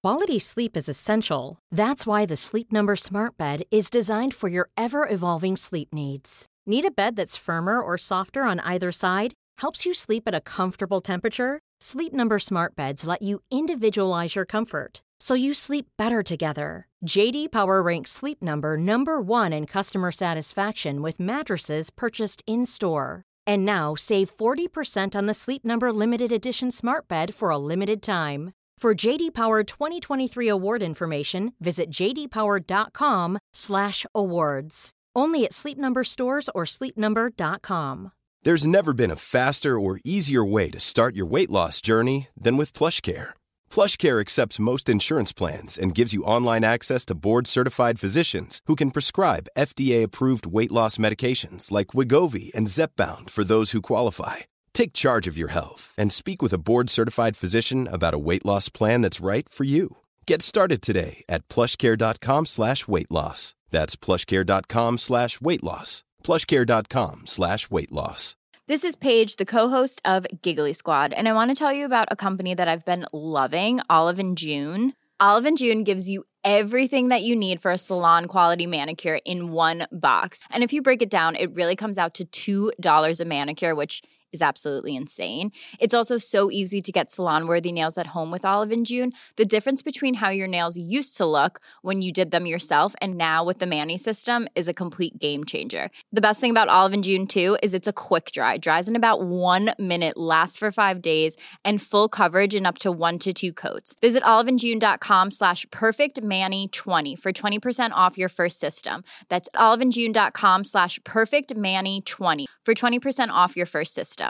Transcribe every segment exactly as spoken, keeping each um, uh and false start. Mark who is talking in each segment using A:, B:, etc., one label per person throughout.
A: Quality sleep is essential. That's why the Sleep Number Smart Bed is designed for your ever-evolving sleep needs. Need a bed that's firmer or softer on either side? Helps you sleep at a comfortable temperature? Sleep Number Smart Beds let you individualize your comfort, so you sleep better together. J D Power ranks Sleep Number number one in customer satisfaction with mattresses purchased in-store. And now, save forty percent on the Sleep Number Limited Edition Smart Bed for a limited time. For J D Power twenty twenty-three award information, visit j d power dot com slash awards. Only at Sleep Number stores or sleep number dot com.
B: There's never been a faster or easier way to start your weight loss journey than with PlushCare. PlushCare accepts most insurance plans and gives you online access to board-certified physicians who can prescribe F D A-approved weight loss medications like Wegovy and Zepbound for those who qualify. Take charge of your health and speak with a board-certified physician about a weight loss plan that's right for you. Get started today at plushcare.com slash weight loss. That's plushcare.com slash weight loss. plushcare.com slash weight loss.
C: This is Paige, the co-host of Giggly Squad, and I want to tell you about a company that I've been loving, Olive and June. Olive and June gives you everything that you need for a salon-quality manicure in one box. And if you break it down, it really comes out to two dollars a manicure, which is absolutely insane. It's also so easy to get salon-worthy nails at home with Olive and June. The difference between how your nails used to look when you did them yourself and now with the Mani system is a complete game changer. The best thing about Olive and June, too, is it's a quick dry. Dries in about one minute, lasts for five days, and full coverage in up to one to two coats. Visit oliveandjune.com slash perfectmani20 for twenty percent off your first system. That's oliveandjune.com slash perfectmani20 for twenty percent off your first system.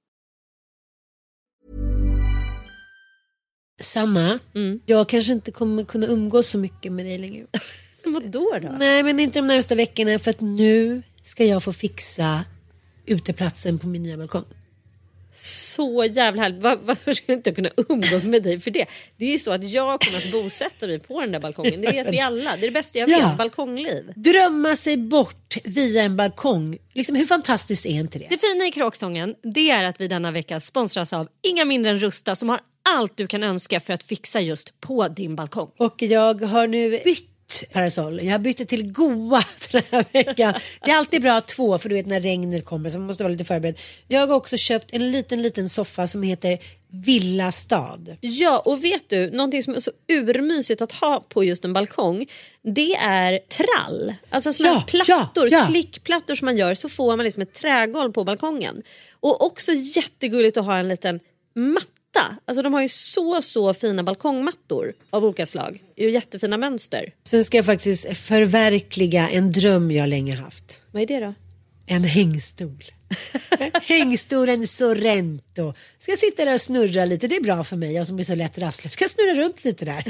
D: Sanna, mm. jag kanske inte kommer kunna umgås så mycket med dig längre.
C: Vadå då?
D: Nej, men inte de närmaste veckorna, för att nu ska jag få fixa uteplatsen på min nya balkong.
E: Så jävla härligt. Var, varför ska jag inte kunna umgås med dig för det? Det är ju så att jag kommer att bosätta mig på den där balkongen. Det vet vi alla. Det är det bästa jag vet, ja. Balkongliv.
D: Drömma sig bort via en balkong. Liksom, hur fantastiskt är inte det?
E: Det fina i Kråksången, det är att vi denna vecka sponsras av inga mindre än Rusta, som har allt du kan önska för att fixa just på din balkong.
D: Och jag har nu bytt parasoll. Jag har bytt till goa den här veckan. Det är alltid bra att ha två, för du vet när regnet kommer så man måste vara lite förberedd. Jag har också köpt en liten liten soffa som heter Villa Stad.
E: Ja, och vet du, någonting som är så urmysigt att ha på just en balkong, det är trall. Alltså såna ja, plattor, ja, ja. klickplattor som man gör, så får man liksom ett trägolv på balkongen. Och också jättegulligt att ha en liten matta. Alltså de har ju så så fina balkongmattor av olika slag. Det är ju jättefina mönster.
D: Sen ska jag faktiskt förverkliga en dröm jag länge haft.
E: Vad är det då?
D: En hängstol. Hängstolen Sorrento. Ska jag sitta där och snurra lite. Det är bra för mig, jag som är så lätt rasslig. Ska jag snurra runt lite där.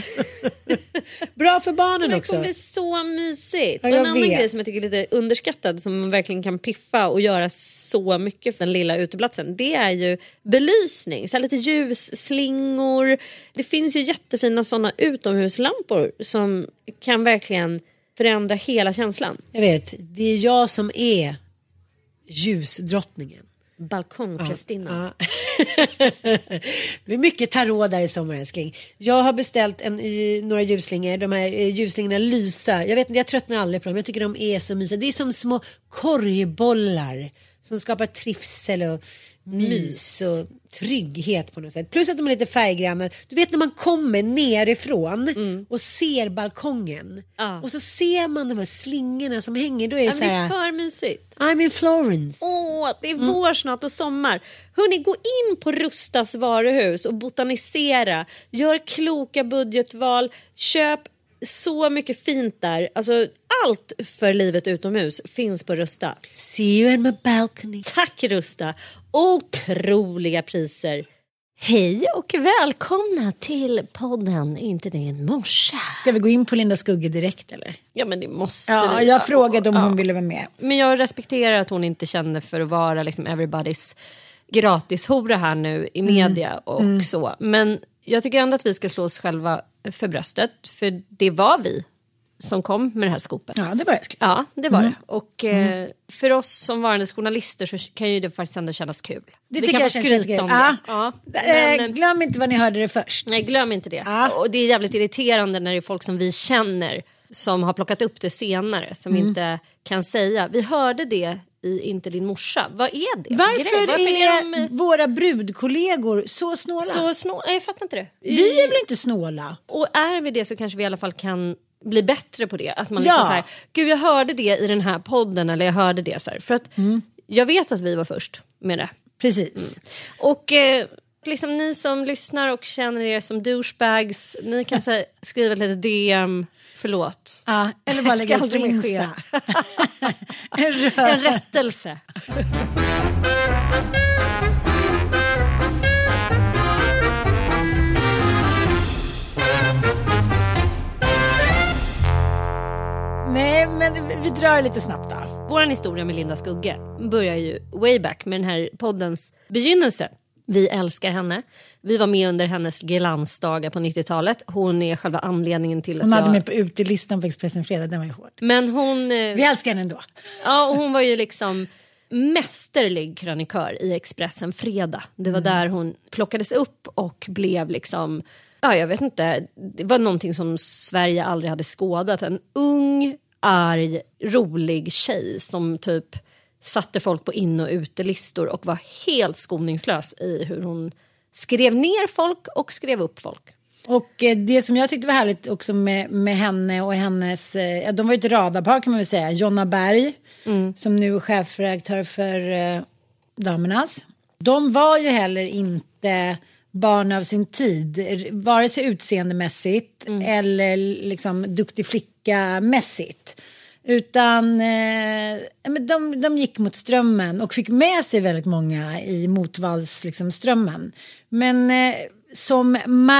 D: Bra för barnen
E: det
D: också.
E: Det kommer bli så mysigt.
D: Ja,
E: och en annan
D: vet.
E: grej som jag tycker är lite underskattad, som man verkligen kan piffa och göra så mycket för den lilla uteplatsen, det är ju belysning. Så lite ljusslingor. Det finns ju jättefina sådana utomhuslampor som kan verkligen förändra hela känslan.
D: Jag vet, det är jag som är ljusdrottningen.
E: Balkongprästinnan.
D: Ja, ja. Det blir mycket tarot där i sommar, älskling. Jag har beställt en, några ljusslingor. De här ljusslingorna lysa. Jag vet inte, jag tröttnar aldrig på dem. Jag tycker de är så mysiga. Det är som små korgbollar som skapar trivsel och mys och trygghet på något sätt. Plus att de är lite färggranna. Du vet när man kommer nerifrån mm. och ser balkongen. Ah. Och så ser man de här slingorna som hänger. Då är det, så här,
E: det är för mysigt.
D: I'm in Florence.
E: Åh, det är mm. vår snart och sommar. Hörrni, gå in på Rustas varuhus och botanisera. Gör kloka budgetval. Köp så mycket fint där. Alltså allt för livet utomhus finns på Rusta.
D: See you in my balcony.
E: Tack Rusta. Otroliga priser. Hej och välkomna till podden Inte det en morsa.
F: Ska vi gå in på Linda Skugge direkt eller?
E: Ja, men det måste
F: ja,
E: vi.
F: Jag frågade om
E: ja.
F: hon ville vara med.
E: Men jag respekterar att hon inte känner för att vara liksom everybody's gratishora här nu i media mm. och mm. så. Men jag tycker ändå att vi ska slå oss själva för bröstet. För det var vi som kom med det här skopet.
D: Ja, det var älskling.
E: Ja, det var
D: mm.
E: det. Och mm. eh, för oss som varande journalister så kan ju det faktiskt ändå kännas kul.
D: Det
E: Vi
D: tycker
E: kan
D: jag
E: få
D: känns
E: skryta om
D: ja.
E: det. Ja.
D: Men,
E: Men,
D: glöm inte vad ni hörde det först.
E: Nej, glöm inte det.
D: Ja.
E: Och det är jävligt irriterande när det är folk som vi känner som har plockat upp det senare som mm. inte kan säga. Vi hörde det i Inte din morsa. Vad är det?
D: Varför, Varför är,
E: är de...
D: våra brudkollegor så snåla?
E: Så snåla? Jag fattar inte det.
D: Vi är väl inte snåla?
E: Och är vi det så kanske vi i alla fall kan bli bättre på det. Att man liksom
D: ja.
E: så här, gud jag hörde det i den här podden eller jag hörde det så här. För att mm. jag vet att vi var först med det.
D: Precis.
E: Mm. Och eh, liksom ni som lyssnar och känner er som douchebags, ni kan så här, skriva ett litet D M. Förlåt.
D: Ja, eller bara lägga upp på Insta.
E: en, en rättelse.
D: Nej, men vi drar lite snabbt då.
E: Vår historia med Linda Skugge börjar ju way back med den här poddens begynnelse. Vi älskar henne. Vi var med under hennes glansdagar på nittiotalet. Hon är själva anledningen till att
D: hon hade
E: jag...
D: med på utelistan på Expressen Fredag, den var ju hård.
E: Men hon...
D: Vi älskar henne ändå.
E: Ja, och hon var ju liksom mästerlig krönikör i Expressen Fredag. Det var mm. där hon plockades upp och blev liksom... Ja, jag vet inte. Det var någonting som Sverige aldrig hade skådat. En ung, arg, rolig tjej som typ... satte folk på in- och utelistor och var helt skoningslös i hur hon skrev ner folk och skrev upp folk.
D: Och eh, det som jag tyckte var härligt också med, med henne och hennes, eh, de var ju ett radarpar kan man väl säga, Jonna Berg mm. som nu är chefredaktör för eh, Damernas. De var ju heller inte barn av sin tid, vare sig utseendemässigt mm. eller liksom duktig flicka mässigt. Utan eh, de, de gick mot strömmen och fick med sig väldigt många i motvalls liksom, strömmen. Men eh, som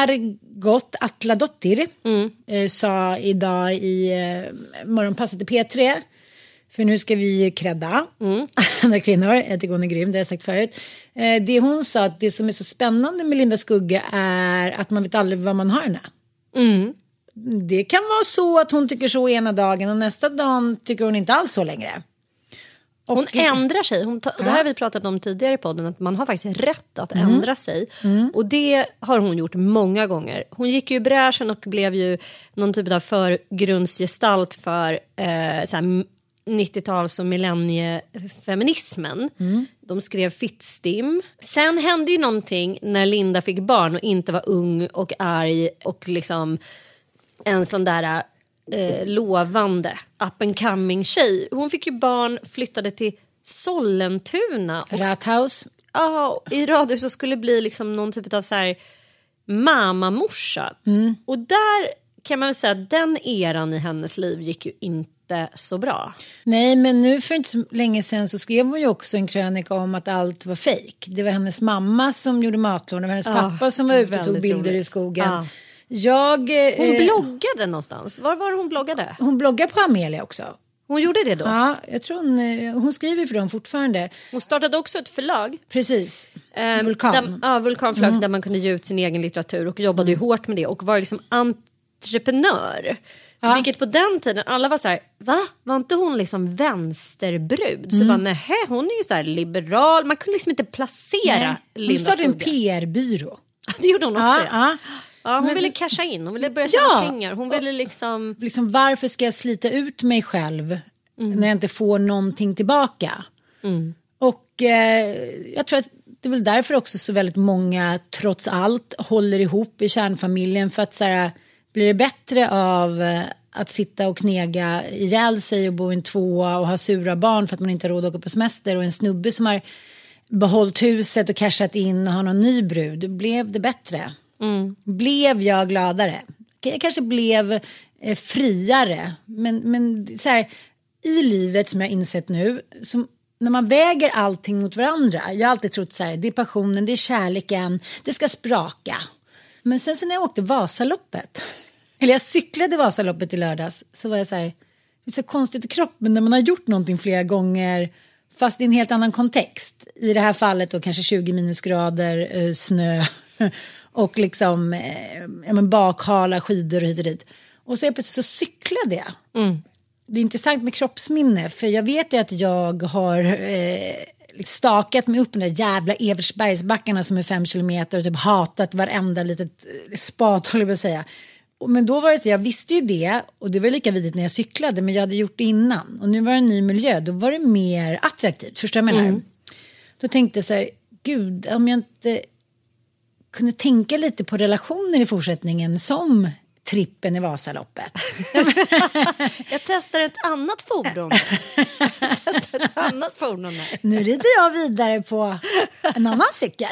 D: Margot Atladottir mm. eh, sa idag i eh, morgonpasset i P tre. För nu ska vi kredda mm. andra kvinnor. Jag tycker hon är grym, det har jag sagt förut. Eh, det hon sa att det som är så spännande med Linda Skugge är att man vet aldrig vad man har henne. Mm. Det kan vara så att hon tycker så ena dagen och nästa dag tycker hon inte alls så längre. Och
E: hon ändrar sig. Hon ta- ja. Det här har vi pratat om tidigare i podden, att man har faktiskt rätt att mm. ändra sig. Mm. Och det har hon gjort många gånger. Hon gick ju i bräschen och blev ju någon typ av förgrundsgestalt för eh, så här, nittio-tals- och millenniefeminismen. Mm. De skrev Fittstim. Sen hände ju någonting när Linda fick barn och inte var ung och arg och liksom... en sån där eh, lovande up and coming tjej. Hon fick ju barn, flyttade till Sollentuna.
D: Rathaus.
E: Ja, i radhus så skulle bli liksom någon typ av så här mamamorsa. Mm. Och där kan man väl säga att den eran i hennes liv gick ju inte så bra.
D: Nej, men nu för inte så länge sedan så skrev hon ju också en krönika om att allt var fejk. Det var hennes mamma som gjorde matlådor, det var hennes
E: ja,
D: pappa som var ute och tog bilder roligt. I skogen. Ja. Jag,
E: hon
D: eh,
E: bloggade någonstans. Var var hon bloggade?
D: Hon bloggade på Amelia också.
E: Hon gjorde det då?
D: Ja, jag tror hon, hon skriver för dem fortfarande.
E: Hon startade också ett förlag.
D: Precis,
E: eh,
D: Vulkan.
E: Där, ja, Vulkanförlag mm. där man kunde ge ut sin egen litteratur och jobbade ju hårt med det och var liksom entreprenör. Ja. Vilket på den tiden, alla var så här, va? Var inte hon liksom vänsterbrud? Så mm. bara, nej, hon är ju så här liberal. Man kunde liksom inte placera nej. Linda
D: Hon startade
E: Skugge.
D: En P R-byrå.
E: Det gjorde hon också.
D: Ja, ja.
E: Ja, hon
D: men,
E: ville casha in, hon ville börja tjäna
D: ja,
E: pengar. Hon ville liksom...
D: liksom... Varför ska jag slita ut mig själv mm. när jag inte får någonting tillbaka? Mm. Och eh, jag tror att det är väl därför också så väldigt många trots allt håller ihop i kärnfamiljen. För att så här, blir det bättre av eh, att sitta och knega ihjäl sig och bo i en tvåa och ha sura barn för att man inte har råd att åka på semester och en snubbe som har behållit huset och cashat in och har någon ny brud. Blev det bättre? Mm. Blev jag gladare? Jag kanske blev eh, friare. Men, men så här, i livet som jag insett nu, som, när man väger allting mot varandra. Jag har alltid trott så här, det är passionen, det är kärleken, det ska spraka. Men sen så när jag åkte Vasaloppet, eller jag cyklade Vasaloppet i lördags, så var jag så här, det är så konstigt i kroppen när man har gjort någonting flera gånger fast i en helt annan kontext. I det här fallet då kanske tjugo minusgrader, eh, snö och liksom eh, ja, men bakhala skidor och hit och dit.
F: Och så, så cyklade jag. Mm. Det är intressant med kroppsminne. För jag vet ju att jag har eh, stakat mig upp den där jävla Eversbergsbackarna som är fem kilometer. Och typ hatat varenda litet spat, håller jag på att säga. Men då var det så, jag visste ju det. Och det var lika vidigt när jag cyklade. Men jag hade gjort det innan. Och nu var det en ny miljö. Då var det mer attraktivt. Förstår du vad jag menar? Mm. Då tänkte jag så här, gud, om jag inte kunde tänka lite på relationer i fortsättningen som trippen i Vasaloppet.
E: Jag testar ett annat fordon. Jag testar ett annat fordon här.
F: Nu rider jag vidare på en annan cykel.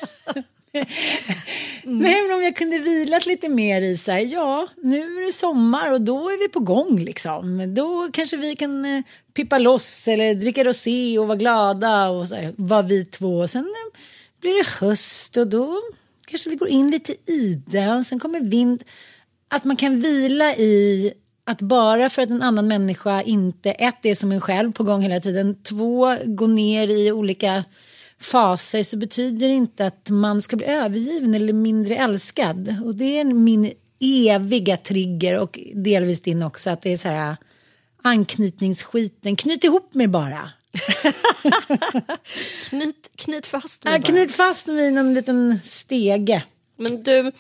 F: Mm. Nej, men om jag kunde vilat lite mer i så här, ja, nu är det sommar och då är vi på gång liksom. Då kanske vi kan eh, pippa loss eller dricka rosé och vara glada och så här, vara vi två. Och sen eh, blir det höst och då kanske vi går in lite i det och sen kommer vind. Att man kan vila i att bara för att en annan människa inte ett är som en själv på gång hela tiden, två går ner i olika faser, så betyder det inte att man ska bli övergiven eller mindre älskad. Och det är min eviga trigger och delvis din också, att det är så här anknytningsskiten. Knyt ihop mig bara.
E: knyt, knyt fast mig
F: ja,
E: bara.
F: Knyt fast mig i någon liten stege.
E: Men du,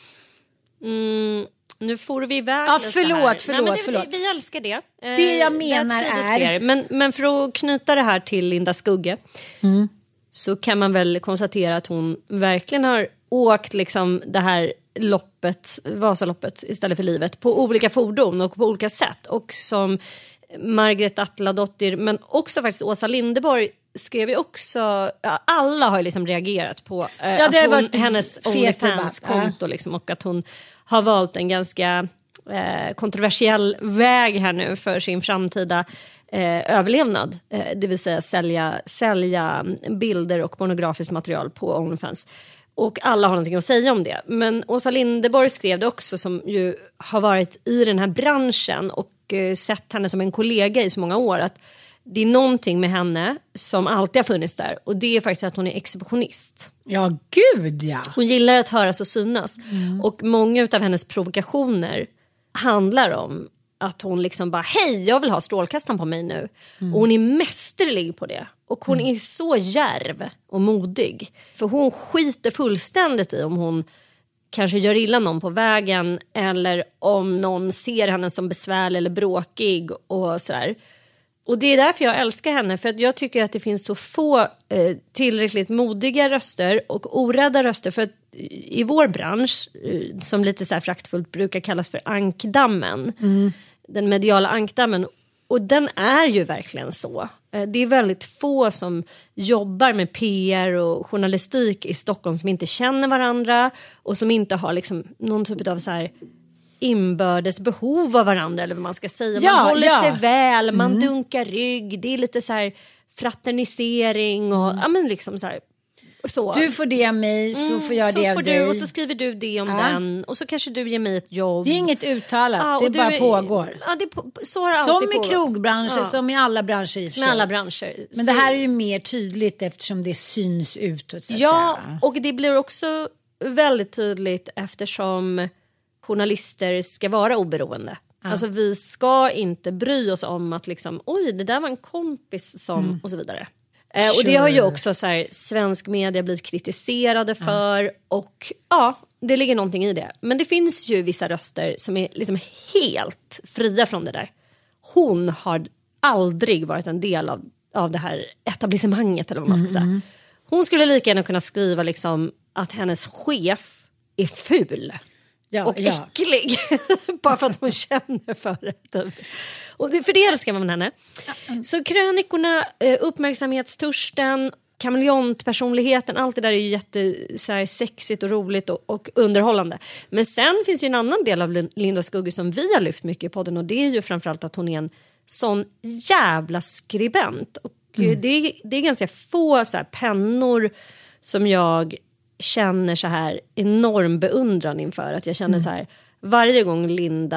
E: mm, nu får vi iväg
F: ja, förlåt, förlåt,
E: Nej, men det,
F: förlåt.
E: Vi, vi älskar det.
F: Det jag menar är...
E: Men, men för att knyta det här till Linda Skugge, mm. så kan man väl konstatera att hon verkligen har åkt liksom det här loppet, Vasaloppet istället för livet, på olika fordon och på olika sätt. Och som Margret Atladottir, men också faktiskt Åsa Linderborg, skrev ju också, ja, alla har ju liksom reagerat på eh,
F: ja,
E: att hon, hennes OnlyFans-konto
F: ja.
E: liksom, och att hon har valt en ganska eh, kontroversiell väg här nu för sin framtida eh, överlevnad. Eh, det vill säga sälja, sälja bilder och pornografiskt material på OnlyFans. Och alla har någonting att säga om det. Men Åsa Linderborg skrev det också, som ju har varit i den här branschen och eh, sett henne som en kollega i så många år, att det är någonting med henne som alltid har funnits där. Och det är faktiskt att hon är exhibitionist.
F: Ja, gud ja.
E: Hon gillar att höras och synas. Mm. Och många av hennes provokationer handlar om att hon liksom bara, hej, jag vill ha strålkastaren på mig nu. Mm. Och hon är mästerlig på det. Och hon mm. är så djärv och modig. För hon skiter fullständigt i om hon kanske gör illa någon på vägen. Eller om någon ser henne som besvärlig eller bråkig och sådär. Och det är därför jag älskar henne. För att jag tycker att det finns så få eh, tillräckligt modiga röster och orädda röster. För att i vår bransch, eh, som lite så här fraktfullt brukar kallas för ankdammen. Mm. Den mediala ankdammen. Och den är ju verkligen så. Eh, det är väldigt få som jobbar med P R och journalistik i Stockholm som inte känner varandra. Och som inte har liksom någon typ av så här inbördes behov av varandra, eller vad man ska säga.
F: Ja,
E: man håller
F: ja.
E: sig väl, man
F: mm.
E: dunkar rygg. Det är lite så här fraternisering och ja, men liksom så här, så.
F: Du får det av mig, så
E: mm,
F: får jag
E: så
F: det av
E: får
F: dig.
E: Du, och så skriver du det om ja. den. Och så kanske du ger mig ett jobb.
F: Det är inget uttalat, ja, det bara
E: är,
F: pågår.
E: Ja, det på, så har
F: som
E: alltid
F: i krogbranschen, ja. som i alla branscher i
E: Som i alla branscher.
F: Men
E: så.
F: Det här är ju mer tydligt eftersom det syns utåt, så att
E: ja,
F: säga.
E: Och det blir också väldigt tydligt eftersom journalister ska vara oberoende. Ja. Alltså vi ska inte bry oss om att liksom, oj, det där var en kompis som, mm. och så vidare. Eh, och det har ju också så här, svensk media blivit kritiserade för. Ja. Och ja, det ligger någonting i det. Men det finns ju vissa röster som är liksom helt fria från det där. Hon har aldrig varit en del av, av det här etablissemanget, eller vad man ska mm. säga. Hon skulle lika gärna kunna skriva liksom att hennes chef är ful. Ja, och ja. äcklig. Bara för att hon känner för det. Och det, för det älskar man henne. Så krönikorna, uppmärksamhetstörsten, kameleontpersonligheten, allt det där är ju jätte så här, sexigt och roligt och, och underhållande. Men sen finns ju en annan del av Linda Skugge som vi har lyft mycket i podden, och det är ju framförallt att hon är en sån jävla skribent. Och mm. det, är, det är ganska få så här, pennor som jag känner så här enorm beundran inför, att jag känner mm. så här, varje gång Linda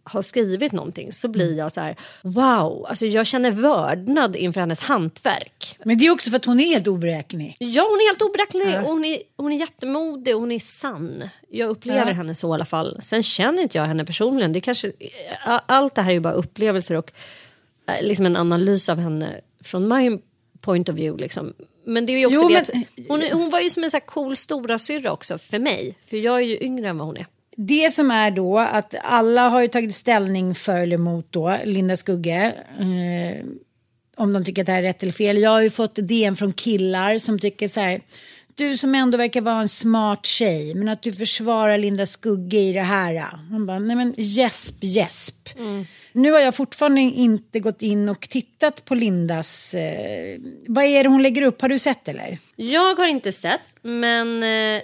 E: har skrivit någonting så blir jag så här: wow, alltså jag känner vördnad inför hennes hantverk.
F: Men det är också för att hon är helt oberäknelig.
E: Ja, hon är helt oberäknelig
F: ja.
E: och hon är, hon är jättemodig och hon är sann. Jag upplever ja. henne så i alla fall. Sen känner inte jag henne personligen. Det kanske, allt det här är ju bara upplevelser och liksom en analys av henne från my point of view liksom. Men det är ju också jo, det men... att hon, hon var ju som en så här cool stora syrra också för mig. För jag är ju yngre än vad hon är.
F: Det som är då att alla har ju tagit ställning för eller emot då Linda Skugge. Eh, om de tycker att det här är rätt eller fel. Jag har ju fått D M från killar som tycker så här: du som ändå verkar vara en smart tjej, men att du försvarar Linda Skugge i det här. Han bara, nej men gäsp, gäsp. Mm. Nu har jag fortfarande inte gått in och tittat på Lindas... Eh, vad är det hon lägger upp? Har du sett eller?
E: Jag har inte sett, men eh,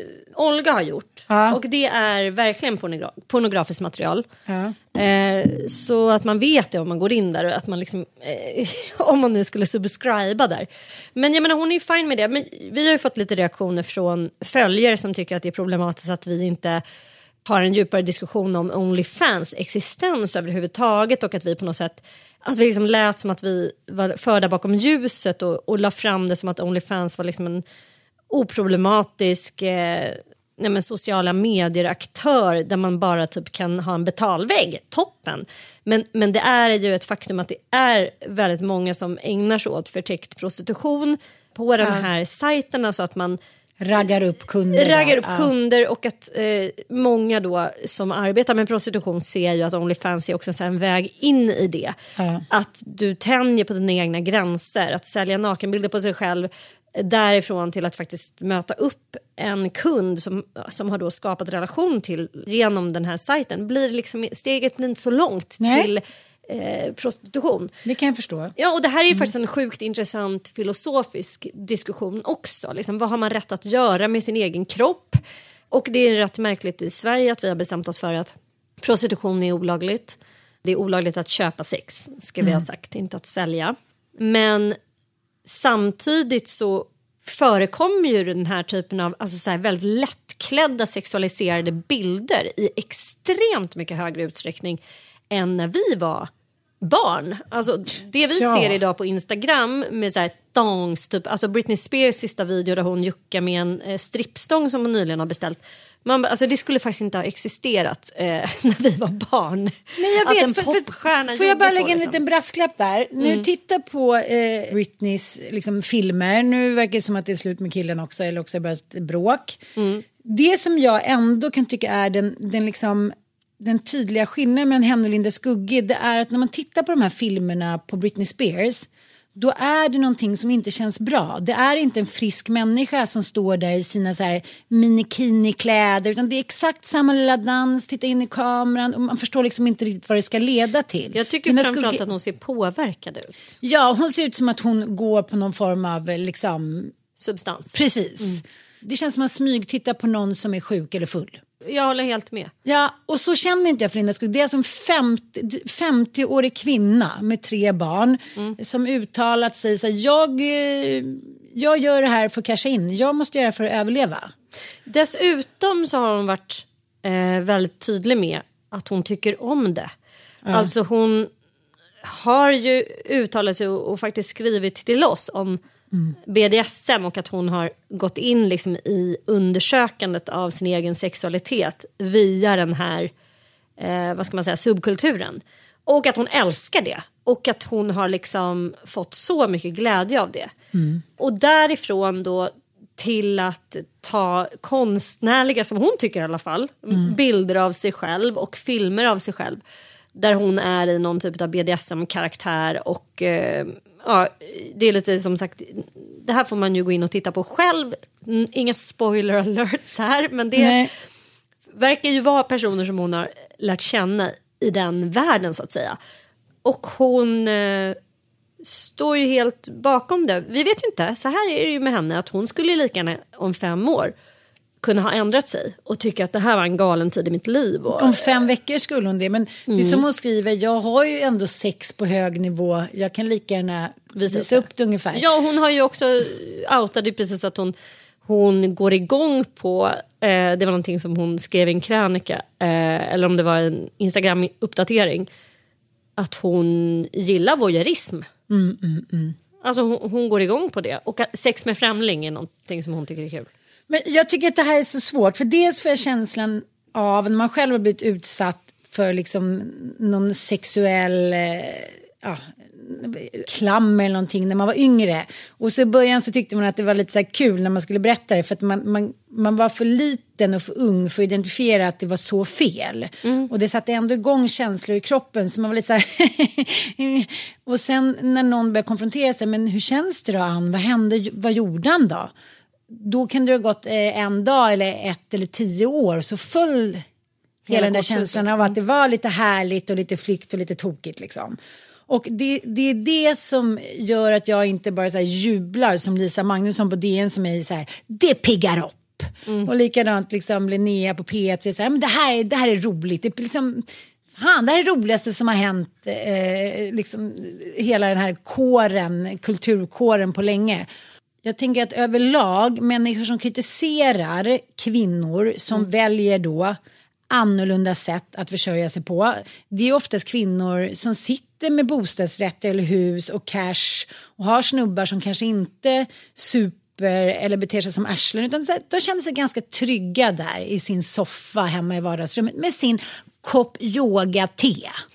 E: Olga har gjort. Ja. Och det är verkligen pornogra- pornografiskt material. Ja. Eh, så att man vet det om man går in där. Att man liksom, eh, om man nu skulle subscriba där. Men jag menar, hon är ju fine med det. Men vi har ju fått lite reaktioner från följare som tycker att det är problematiskt att vi inte... har en djupare diskussion om OnlyFans existens överhuvudtaget och att vi på något sätt att vi liksom lät som att vi var förda bakom ljuset och, och la fram det som att OnlyFans var liksom en oproblematisk eh, nej men sociala medier-aktör där man bara typ kan ha en betalvägg, toppen. Men, men det är ju ett faktum att det är väldigt många som ägnar sig åt förtäckt prostitution på de här sajterna så att man
F: raggar upp kunder.
E: Raggar upp ja. kunder och att eh, många då som arbetar med prostitution ser ju att OnlyFans är också så en väg in i det. Ja. Att du tänjer på dina egna gränser. Att sälja nakenbilder på sig själv därifrån till att faktiskt möta upp en kund som, som har då skapat relation till genom den här sajten. Blir liksom steget inte så långt Nej. till Eh, prostitution.
F: Det kan jag förstå.
E: Ja, och det här är ju mm. faktiskt en sjukt intressant filosofisk diskussion också. Liksom, vad har man rätt att göra med sin egen kropp? Och det är rätt märkligt i Sverige att vi har bestämt oss för att prostitution är olagligt. Det är olagligt att köpa sex, ska vi mm. ha sagt, inte att sälja. Men samtidigt så förekommer ju den här typen av alltså så här väldigt lättklädda sexualiserade bilder i extremt mycket högre utsträckning än när vi var barn. Alltså det vi ja. ser idag på Instagram med så här thongs typ, alltså Britney Spears sista video där hon juckar med en eh, strippstång som hon nyligen har beställt. Man, alltså det skulle faktiskt inte ha existerat eh, när vi var barn.
F: Nej, jag vet. För, för, får jag bara lägga en liksom. liten brasklapp där? Mm. Nu titta på eh, Britneys liksom, filmer. Nu verkar det som att det är slut med killen också. Eller också är det bara ett bråk. Mm. Det som jag ändå kan tycka är den, den liksom... den tydliga skillnaden mellan henne och Linda Skugge, det är att när man tittar på de här filmerna på Britney Spears, då är det någonting som inte känns bra. Det är inte en frisk människa som står där i sina så här minikini-kläder, utan det är exakt samma lilla dans, titta in i kameran och man förstår liksom inte riktigt vad det ska leda till.
E: Jag tycker Linda framförallt Skugge... att hon ser påverkad ut.
F: Ja, hon ser ut som att hon går på någon form av liksom...
E: substans.
F: Precis. Mm. Det känns som att man smyg tittar på någon som är sjuk eller full.
E: Jag håller helt med.
F: Ja, och så känner inte jag för Linda Skugge. Det är alltså en femtio, femtio-årig kvinna med tre barn mm. som uttalat sig så här, jag, jag gör det här för att casha in. Jag måste göra det för att överleva.
E: Dessutom så har hon varit eh, väldigt tydlig med att hon tycker om det. Ja. Alltså hon har ju uttalat sig och, och faktiskt skrivit till oss om Mm. B D S M och att hon har gått in liksom i undersökandet av sin egen sexualitet via den här eh, vad ska man säga, subkulturen och att hon älskar det och att hon har liksom fått så mycket glädje av det mm. och därifrån då till att ta konstnärliga, som hon tycker i alla fall, mm. bilder av sig själv och filmer av sig själv där hon är i någon typ av B D S M-karaktär och eh, ja, det är lite som sagt, det här får man ju gå in och titta på själv. Inga spoiler alerts här, men det Nej. verkar ju vara personer som hon har lärt känna i den världen så att säga. Och hon eh, står ju helt bakom det. Vi vet ju inte, så här är det ju med henne, att hon skulle lika gärna om fem år kunna ha ändrat sig och tycka att det här var en galen tid i mitt liv. Och...
F: om fem veckor skulle hon det, men mm. det är som hon skriver, jag har ju ändå sex på hög nivå, jag kan lika gärna visa, visa upp det ungefär.
E: Ja, hon har ju också outat precis att hon hon går igång på, eh, det var någonting som hon skrev i en krönika, eh, eller om det var en Instagram-uppdatering, att hon gillar voyeurism.
F: Mm, mm, mm.
E: Alltså hon, hon går igång på det. Och sex med främling är någonting som hon tycker är kul. Men
F: jag tycker att det här är så svårt. För dels får jag känslan av när man själv har blivit utsatt för liksom någon sexuell ja, klam eller någonting när man var yngre. Och så i början så tyckte man att det var lite så här kul när man skulle berätta det. För att man, man, man var för liten och för ung för att identifiera att det var så fel. Mm. Och det satte ändå igång känslor i kroppen. Så man var lite så här och sen när någon började konfrontera sig, men hur känns det då, Ann? Vad hände? Vad gjorde han då? Då kan det ha gått eh, en dag eller ett eller tio år så föll hela, hela den där känslan av att det var lite härligt och lite flykt och lite tokigt liksom. Och det, det är det som gör att jag inte bara så här jublar som Lisa Magnusson på D N som är så här, det piggar upp. Mm. Och likadant liksom Linnea på P tre så här, men det här, det här är roligt. Det är liksom, fan, det här är det roligaste som har hänt eh, liksom hela den här kåren, kulturkåren på länge. Jag tänker att överlag människor som kritiserar kvinnor som mm. väljer då annorlunda sätt att försörja sig på. Det är oftast kvinnor som sitter med bostadsrätter eller hus och cash och har snubbar som kanske inte super eller beter sig som arslen utan de känner sig ganska trygga där i sin soffa hemma i vardagsrummet med sin kopp yoga-te.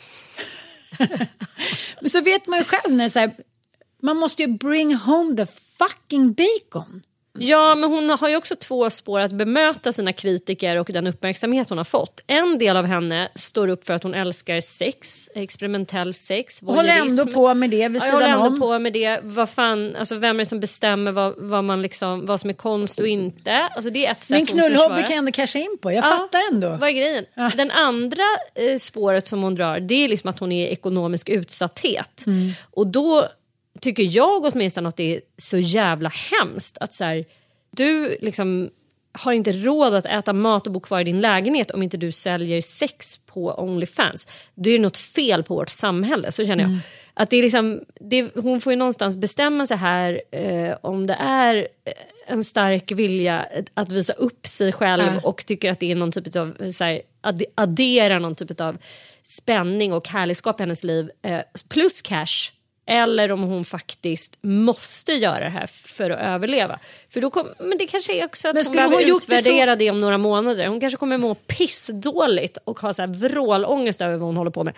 F: Men så vet man ju själv när så här, man måste ju bring home the fucking bacon.
E: Ja, men hon har ju också två spår att bemöta sina kritiker och den uppmärksamhet hon har fått. En del av henne står upp för att hon älskar sex, experimentell sex,
F: voyeurism. Håller ändå på med det vid sidan om.
E: Ja, håller ändå på med det. Vad fan, alltså vem är det som bestämmer vad, vad, man liksom, vad som är konst och inte? Alltså det är ett sätt.
F: Men knullhobby kan jag ändå casha in på. Jag ja, fattar ändå.
E: Vad är grejen? Ja. Den andra eh, spåret som hon drar, det är liksom att hon är ekonomisk utsatthet. Mm. Och då tycker jag åtminstone att det är så jävla hemskt att så här, du liksom har inte råd att äta mat och bo kvar i din lägenhet om inte du säljer sex på OnlyFans. Det är något fel på vårt samhälle, så känner jag. Mm. Att det är liksom, det, hon får ju någonstans bestämma sig här eh, om det är en stark vilja att visa upp sig själv mm. och tycker att det är någon typ av så här, addera någon typ av spänning och härligskap i hennes liv eh, plus cash. Eller om hon faktiskt måste göra det här för att överleva. För då kom, men det kanske är också att men hon behöver hon utvärdera det, så... det om några månader. Hon kanske kommer må pissdåligt och ha så här vrålångest över vad hon håller på med.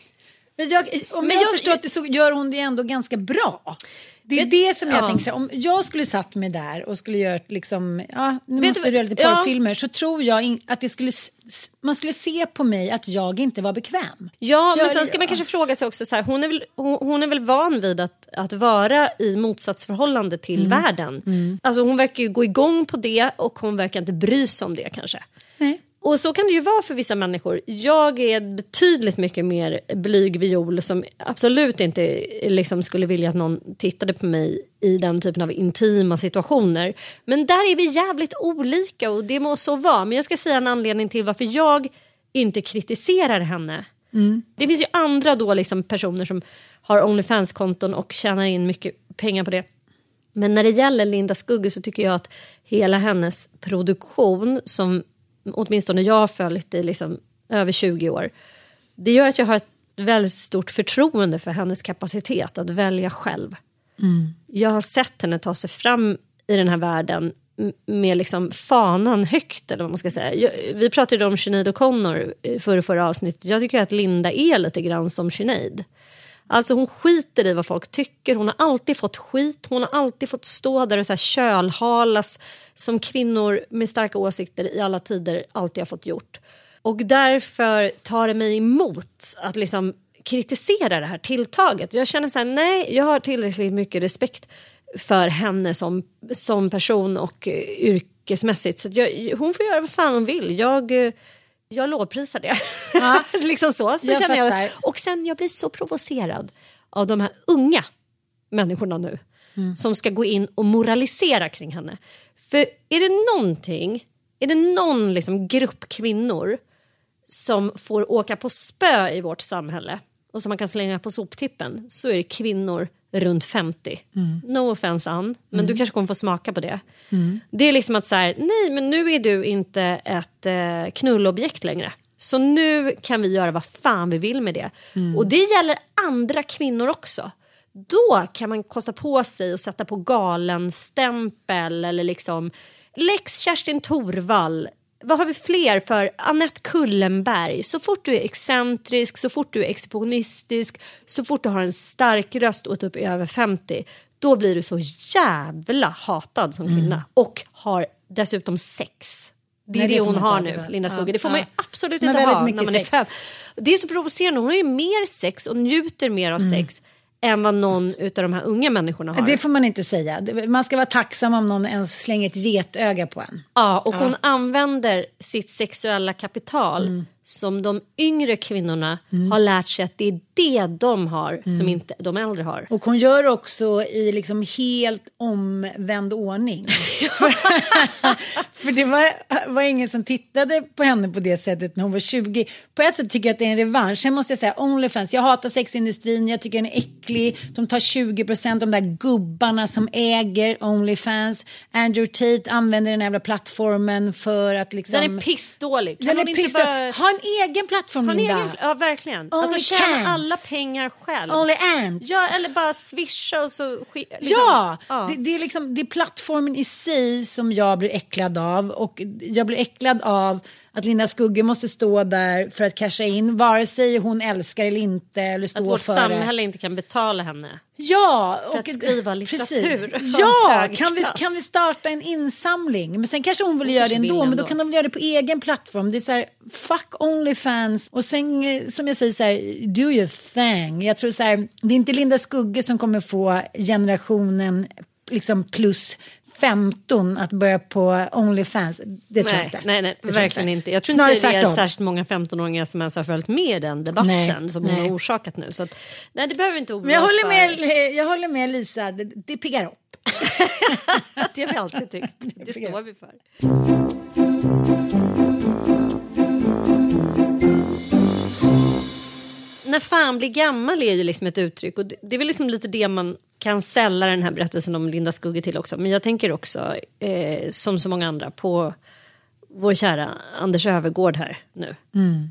F: Men jag, om men jag, jag förstår att det så gör hon det ändå ganska bra. Det är det, det som jag ja. tänker, om jag skulle satt mig där och skulle göra liksom, ja, nu vet måste du göra lite porrfilmer ja. så tror jag in, att det skulle, man skulle se på mig att jag inte var bekväm.
E: Ja, men jag, sen ska man ja. kanske fråga sig också så här, hon är väl, hon, hon är väl van vid att, att vara i motsatsförhållande till mm. världen. Mm. Alltså hon verkar ju gå igång på det och hon verkar inte bry sig om det kanske. Nej. Och så kan det ju vara för vissa människor. Jag är betydligt mycket mer blyg viol som absolut inte liksom skulle vilja att någon tittade på mig i den typen av intima situationer. Men där är vi jävligt olika och det må så vara. Men jag ska säga en anledning till varför jag inte kritiserar henne. Mm. Det finns ju andra då liksom personer som har OnlyFans-konton och tjänar in mycket pengar på det. Men när det gäller Linda Skugge så tycker jag att hela hennes produktion som åtminstone jag har följt i liksom över tjugo år. Det gör att jag har ett väldigt stort förtroende för hennes kapacitet att välja själv. Mm. Jag har sett henne ta sig fram i den här världen med liksom fanan högt eller vad man ska säga. Jag, vi pratade om Sinéad O'Connor för förra avsnittet. Jag tycker att Linda är lite grann som Sinéad. Alltså hon skiter i vad folk tycker. Hon har alltid fått skit. Hon har alltid fått stå där och så här kölhalas som kvinnor med starka åsikter i alla tider alltid har fått gjort. Och därför tar det mig emot att liksom kritisera det här tilltaget. Jag känner så här, nej, jag har tillräckligt mycket respekt för henne som, som person och yrkesmässigt. Så att jag, hon får göra vad fan hon vill. Jag... Jag lovprisar det. Ja. liksom så. Så jag känner jag. Och sen jag blir så provocerad av de här unga människorna nu. Mm. Som ska gå in och moralisera kring henne. För är det någonting, är det någon liksom grupp kvinnor som får åka på spö i vårt samhälle och som man kan slänga på soptippen, så är det kvinnor runt femtio. Mm. No offense, Ann, men mm. du kanske kommer få smaka på det. Mm. Det är liksom att så här, nej men nu är du inte ett eh, knullobjekt längre. Så nu kan vi göra vad fan vi vill med det. Mm. Och det gäller andra kvinnor också. Då kan man kosta på sig och sätta på galen stämpel eller liksom Lex Kerstin Thorvall. Vad har vi fler för? Annette Kullenberg. Så fort du är excentrisk, så fort du är exhibitionistisk, så fort du har en stark röst och typ över femtio, då blir du så jävla hatad som kvinna. Mm. Och har dessutom sex. Det är Nej, det, det hon har nu, det Linda Skugge. Ja, det får ja. man ju absolut inte ha när man sex. är fem. Det är så provocerande. Hon har ju mer sex och njuter mer av mm. sex än vad någon av de här unga människorna har.
F: Det får man inte säga. Man ska vara tacksam om någon ens slänger ett getöga på en.
E: Ja, och ja. hon använder sitt sexuella kapital mm. som de yngre kvinnorna mm. har lärt sig att det är det de har mm. som inte de äldre har.
F: Och hon gör också i liksom helt omvänd ordning. för, för det var, var ingen som tittade på henne på det sättet när hon var tjugo. På ett sätt tycker jag att det är en revansch. Sen måste jag säga OnlyFans. Jag hatar sexindustrin. Jag tycker den är äcklig. De tar tjugo procent av de där gubbarna som äger OnlyFans. Andrew Tate använder den jävla plattformen för att liksom...
E: Den är pissdålig. Kan
F: den
E: hon
F: är
E: inte
F: pissdålig.
E: bara...
F: Ha en egen plattform,
E: en
F: Linda.
E: egen... Ja, verkligen.
F: Only
E: alltså tjäna alla pengar själv.
F: Only ants.
E: Ja, eller bara swisha och så... Liksom.
F: Ja,
E: ja.
F: Det, det, är liksom, det är plattformen i sig som jag blir äcklad av. Och jag blir äcklad av att Linda Skugge måste stå där för att casha in, vare sig hon älskar eller inte. Eller stå
E: att vårt
F: för
E: samhälle inte kan betala henne.
F: Ja,
E: för att skriva litteratur.
F: Ja, kan vi, kan vi starta en insamling? Men sen kanske hon vill göra det ändå, men då kan de väl göra det på egen plattform. Det är så här, fuck OnlyFans. Och sen, som jag säger så här, do your thing. Jag tror så här, det är inte Linda Skugge som kommer få generationen liksom plus femton att börja på OnlyFans. Det tror jag inte.
E: Nej, nej,
F: det
E: verkligen inte. Jag tror
F: Snarare
E: inte det är
F: tvärtom.
E: särskilt många femtonåringar som ens har följt med i den debatten
F: nej,
E: som
F: nej.
E: hon har orsakat nu. Så att, nej, det behöver inte oroa.
F: Men jag håller med, jag håller med Lisa, det, det piggar upp.
E: Det har vi alltid tyckt. Det, det står vi för. När fan blir gammal är ju liksom ett uttryck, och det, det är väl liksom lite det man kan sälja den här berättelsen om Linda Skugge till också. Men jag tänker också, eh, som så många andra, på vår kära Anders Övergård här nu. Mm.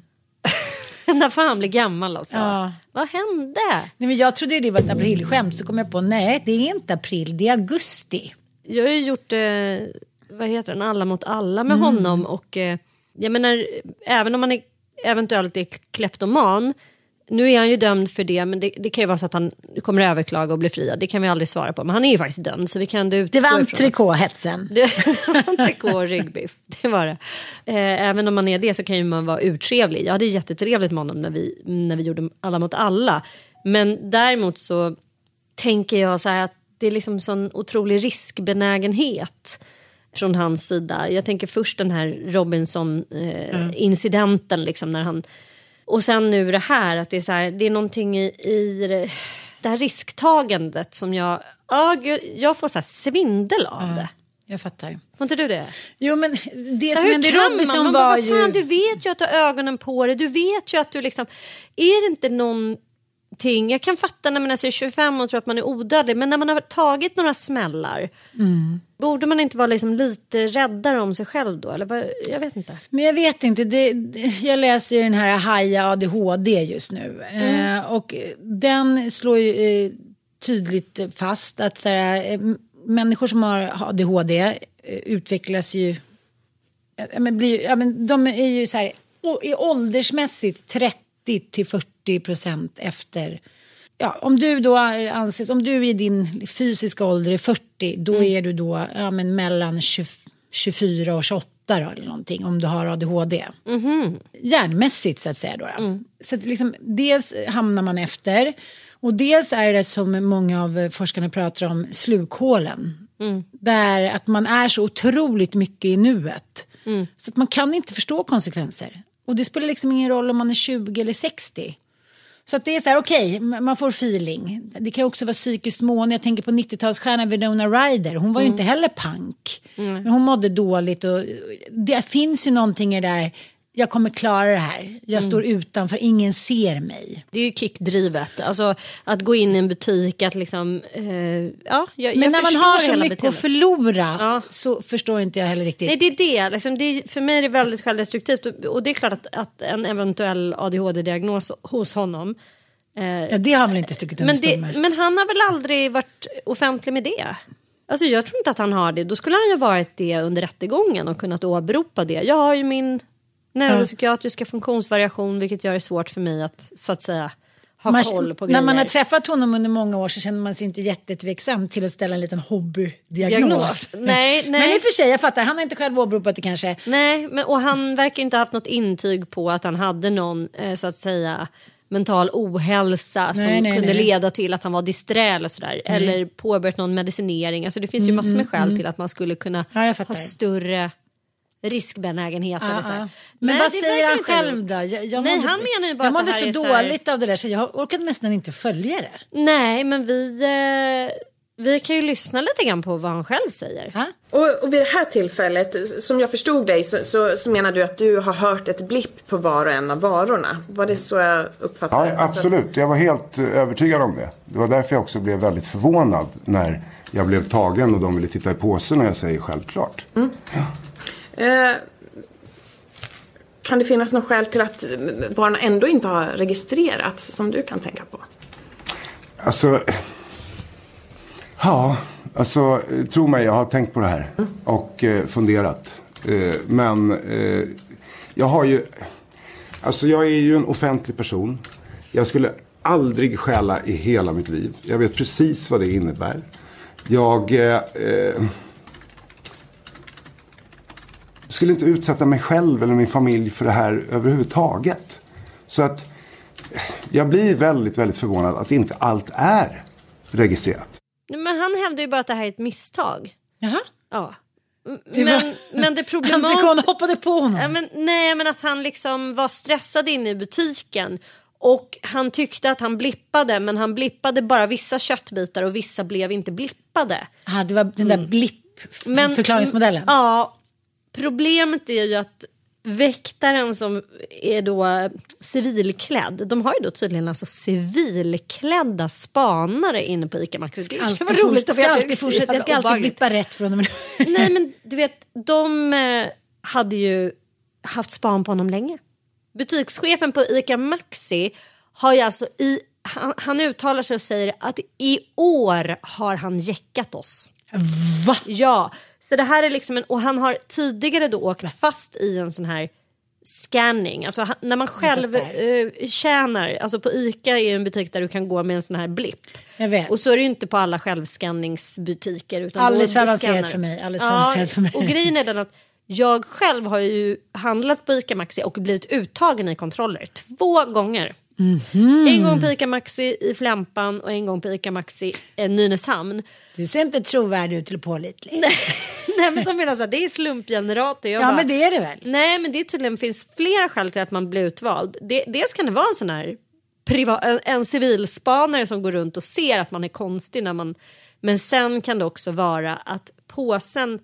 E: När fan blir gammal alltså. Ja. Vad hände?
F: Nej, men jag trodde det var ett aprilskämt, så kom jag på, nej det är inte april, det är augusti.
E: Jag har ju gjort, eh, vad heter den, Alla mot alla med mm. honom, och eh, jag menar, även om man är, eventuellt är kleptoman, nu är han ju dömd för det, men det, det kan ju vara så att han kommer att överklaga och bli friad. Det kan vi aldrig svara på, men han är ju faktiskt dömd, så vi kan utgå
F: Det var en trikåhetsen.
E: Det var en trikå och ryggbiff, det var det. Eh, även om man är det så kan ju man vara urtrevlig. Jag hade jättetrevligt med honom när vi, när vi gjorde Alla mot alla. Men däremot så tänker jag så här att det är liksom sån otrolig riskbenägenhet från hans sida. Jag tänker först den här Robinson-incidenten eh, mm. liksom, när han... Och sen nu det här, att det är så här, det är någonting i, i det här risktagandet som jag, ja, jag får så här svindel av ja, det.
F: Jag fattar.
E: Får inte du det?
F: Jo, men det
E: så
F: som hände Robinson var
E: bara,
F: ju...
E: Fan, du vet ju att du har ögonen på dig, du vet ju att du liksom, är det inte någonting, jag kan fatta när man är tjugofem och tror att man är odödlig, men när man har tagit några smällar, mm. borde man inte vara liksom lite räddare om sig själv då? Eller jag vet inte.
F: Men jag vet inte. Det, jag läser ju den här Haja A D H D just nu. Mm. Eh, och den slår ju eh, tydligt fast att så här, eh, människor som har A D H D eh, utvecklas ju... Eh, men blir, ja, men de är ju så här, i åldersmässigt trettio till fyrtio procent efter... Ja, om du då anses, om du i din fysiska ålder är fyrtio, då mm. är du då ja, men mellan tjugo, tjugofyra och tjugoåtta då, eller någonting, om du har A D H D. Mm. Hjärnmässigt så att säga då. då. Mm. Så att liksom, dels hamnar man efter, och dels är det som många av forskarna pratar om, slukhålen. Mm. Där att man är så otroligt mycket i nuet. Mm. Så att man kan inte förstå konsekvenser. Och det spelar liksom ingen roll om man är tjugo eller sextio. Så att det är så här, okej, okay, man får feeling. Det kan också vara psykiskt mående. Jag tänker på nittiotalsstjärnan Winona Ryder. Hon var mm. ju inte heller punk. Mm. Men hon mådde dåligt. Och det finns ju någonting i det där jag kommer klara det här. Jag mm. står utanför, ingen ser mig.
E: Det är ju kickdrivet. Alltså att gå in i en butik, att liksom... Eh, ja, jag,
F: Men
E: jag
F: när man har så mycket
E: beteendet.
F: att förlora
E: ja.
F: så förstår inte jag heller riktigt.
E: Nej, det är det. Liksom, det är, för mig är det väldigt självdestruktivt. Och, och det är klart att, att en eventuell A D H D-diagnos hos honom... Eh,
F: ja, det har han väl inte stuckit under
E: men, det, men han har väl aldrig varit offentlig med det? Alltså jag tror inte att han har det. Då skulle han ju varit det under rättegången och kunnat åberopa det. Jag har ju min neuropsykiatriska funktionsvariation, vilket gör det svårt för mig att så att säga ha
F: man,
E: koll på grejer.
F: När man har träffat honom under många år så känner man sig inte jättetveksam till att ställa en liten hobbydiagnos.
E: Nej, nej.
F: Men i och för sig, jag fattar, han har inte själv åberopat det kanske.
E: Nej, men, och han verkar inte ha haft något intyg på att han hade någon eh, så att säga mental ohälsa nej, som nej, kunde nej. leda till att han var disträ eller sådär. Nej. Eller påbörjat någon medicinering. Alltså det finns ju mm, massor med skäl mm. till att man skulle kunna
F: ja,
E: ha större riskbenägenhet.
F: Ah,
E: eller så.
F: Ah. Men,
E: men
F: vad säger han själv då? Jag, jag
E: nej,
F: mådde,
E: han menar ju bara
F: jag
E: att det här
F: så
E: är så
F: dåligt
E: här...
F: av det där så jag orkade nästan inte följa det.
E: Nej, men vi... Eh... Vi kan ju lyssna lite grann på vad han själv säger.
G: Och, och vid det här tillfället, som jag förstod dig, så, så, så menar du att du har hört ett blipp på var och en av varorna. Var det så jag uppfattade?
H: Ja, absolut. Jag var helt övertygad om det. Det var därför jag också blev väldigt förvånad när jag blev tagen och de ville titta i påsen och jag säger självklart. Mm. Ja.
G: Eh, kan det finnas något skäl till att varorna ändå inte har registrerats som du kan tänka på?
H: Alltså... Ja, alltså tro mig, jag har tänkt på det här och eh, funderat. Eh, men eh, jag har ju, alltså jag är ju en offentlig person. Jag skulle aldrig stjäla i hela mitt liv. Jag vet precis vad det innebär. Jag eh, skulle inte utsätta mig själv eller min familj för det här överhuvudtaget. Så att jag blir väldigt, väldigt förvånad att inte allt är registrerat.
E: Men han hävdar ju bara att det här är ett misstag.
F: Jaha.
E: Ja.
F: Det
E: men,
F: var...
E: men det problematiska...
F: Antikon hoppade på honom.
E: Ja, men, nej, men att han liksom var stressad inne i butiken. Och han tyckte att han blippade. Men han blippade bara vissa köttbitar och vissa blev inte blippade.
F: Ja, det var den där blipp-förklaringsmodellen.
E: Ja, problemet är ju att väktaren som är då civilklädd, de har ju då tydligen alltså civilklädda spanare inne på ICA Maxi. Det
F: ska vara roligt att alltid fortsätta. Jag ska alltid blippa rätt från dem.
E: Nej, men du vet, de eh, hade ju haft span på honom länge. Butikschefen på ICA Maxi har ju alltså i, han, han uttalar sig och säger att i år har han jäckat oss.
F: Va?
E: Ja. Så det här är liksom en, och han har tidigare då åkt fast i en sån här scanning. Alltså han, när man själv uh, tjänar, alltså på ICA är en butik där du kan gå med en sån här blipp.
F: Jag vet.
E: Och så är det ju inte på alla självscanningsbutiker. Utan
F: alldeles för avancerat för mig. Alldeles för avancerat för mig.
E: Och grejen är den att jag själv har ju handlat på ICA Maxi och blivit uttagen i kontroller två gånger. Mm-hmm. En gång på ICA Maxi i Flämpan och en gång på ICA Maxi i Nynäshamn.
F: Du ser inte trovärdig ut eller pålitlig.
E: Nej, men de menar så här, det är slumpgenerator. Jag
F: ja,
E: bara,
F: men det är det väl?
E: Nej, men det tydligen finns flera skäl till att man blir utvald. Det, dels kan det vara en sån här priva, en, en civilspanare som går runt och ser att man är konstig när man, men sen kan det också vara att påsen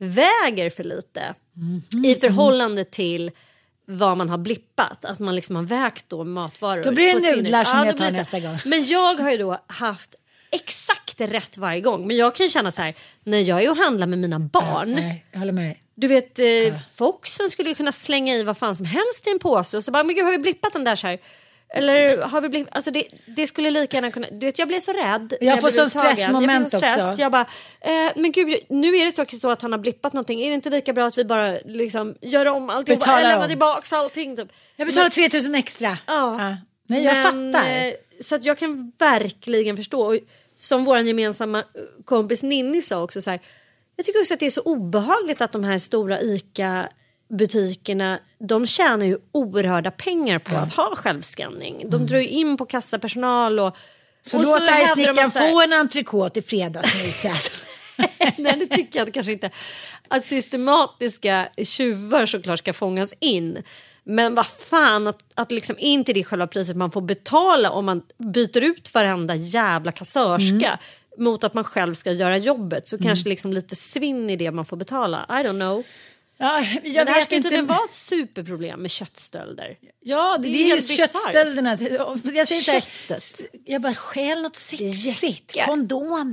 E: väger för lite mm-hmm. i förhållande till vad man har blippat. Att man liksom har vägt då matvaror.
F: Då blir det nudlar som
E: ja,
F: jag tar nästa gång.
E: Men jag har ju då haft exakt rätt varje gång. Men jag kan känna så här, när jag är och handlar med mina barn.
F: Ja, nej, jag håller med dig.
E: Du vet, eh, ja. Foxen skulle ju kunna slänga i vad fan som helst i en påse. Och så bara, men gud, har vi blippat den där så här? Eller har vi blivit, alltså det, det skulle lika gärna kunna, du vet, jag blir så rädd.
F: Jag, jag får sån stressmoment
E: jag får så stress.
F: också.
E: Jag bara, eh, men gud, nu är det så, så att han har blippat någonting. Är det inte lika bra att vi bara liksom gör om allting och bara lämnar tillbaka allting typ.
F: Jag betalar tre tusen extra.
E: Ja.
F: ja. Nej, jag men, fattar.
E: Eh, så att jag kan verkligen förstå. Och som vår gemensamma kompis Ninni sa också så här, jag tycker också att det är så obehagligt att de här stora ICA butikerna, de tjänar ju oerhörda pengar på ja. att ha självskanning. De mm. drar ju in på kassapersonal och
F: så
E: och
F: låt dig snickaren
E: här,
F: få en entrecote i fredagsmyset.
E: Nej, det tycker jag kanske inte. Att systematiska tjuvar såklart ska fångas in. Men vad fan, att, att liksom inte det själva priset man får betala om man byter ut varenda jävla kassörska mm. mot att man själv ska göra jobbet. Så mm. kanske liksom lite svinn i det man får betala. I don't know.
F: Ja, jag
E: Men det här
F: vet
E: ska
F: inte.
E: inte vara ett superproblem med köttstölder.
F: Ja, det,
E: Det är
F: det är ju
E: helt bizarrt.
F: köttstölderna. Jag säger så här,
E: Köttet.
F: jag bara skäl något sexigt.
E: Jäklar.
F: Kondom.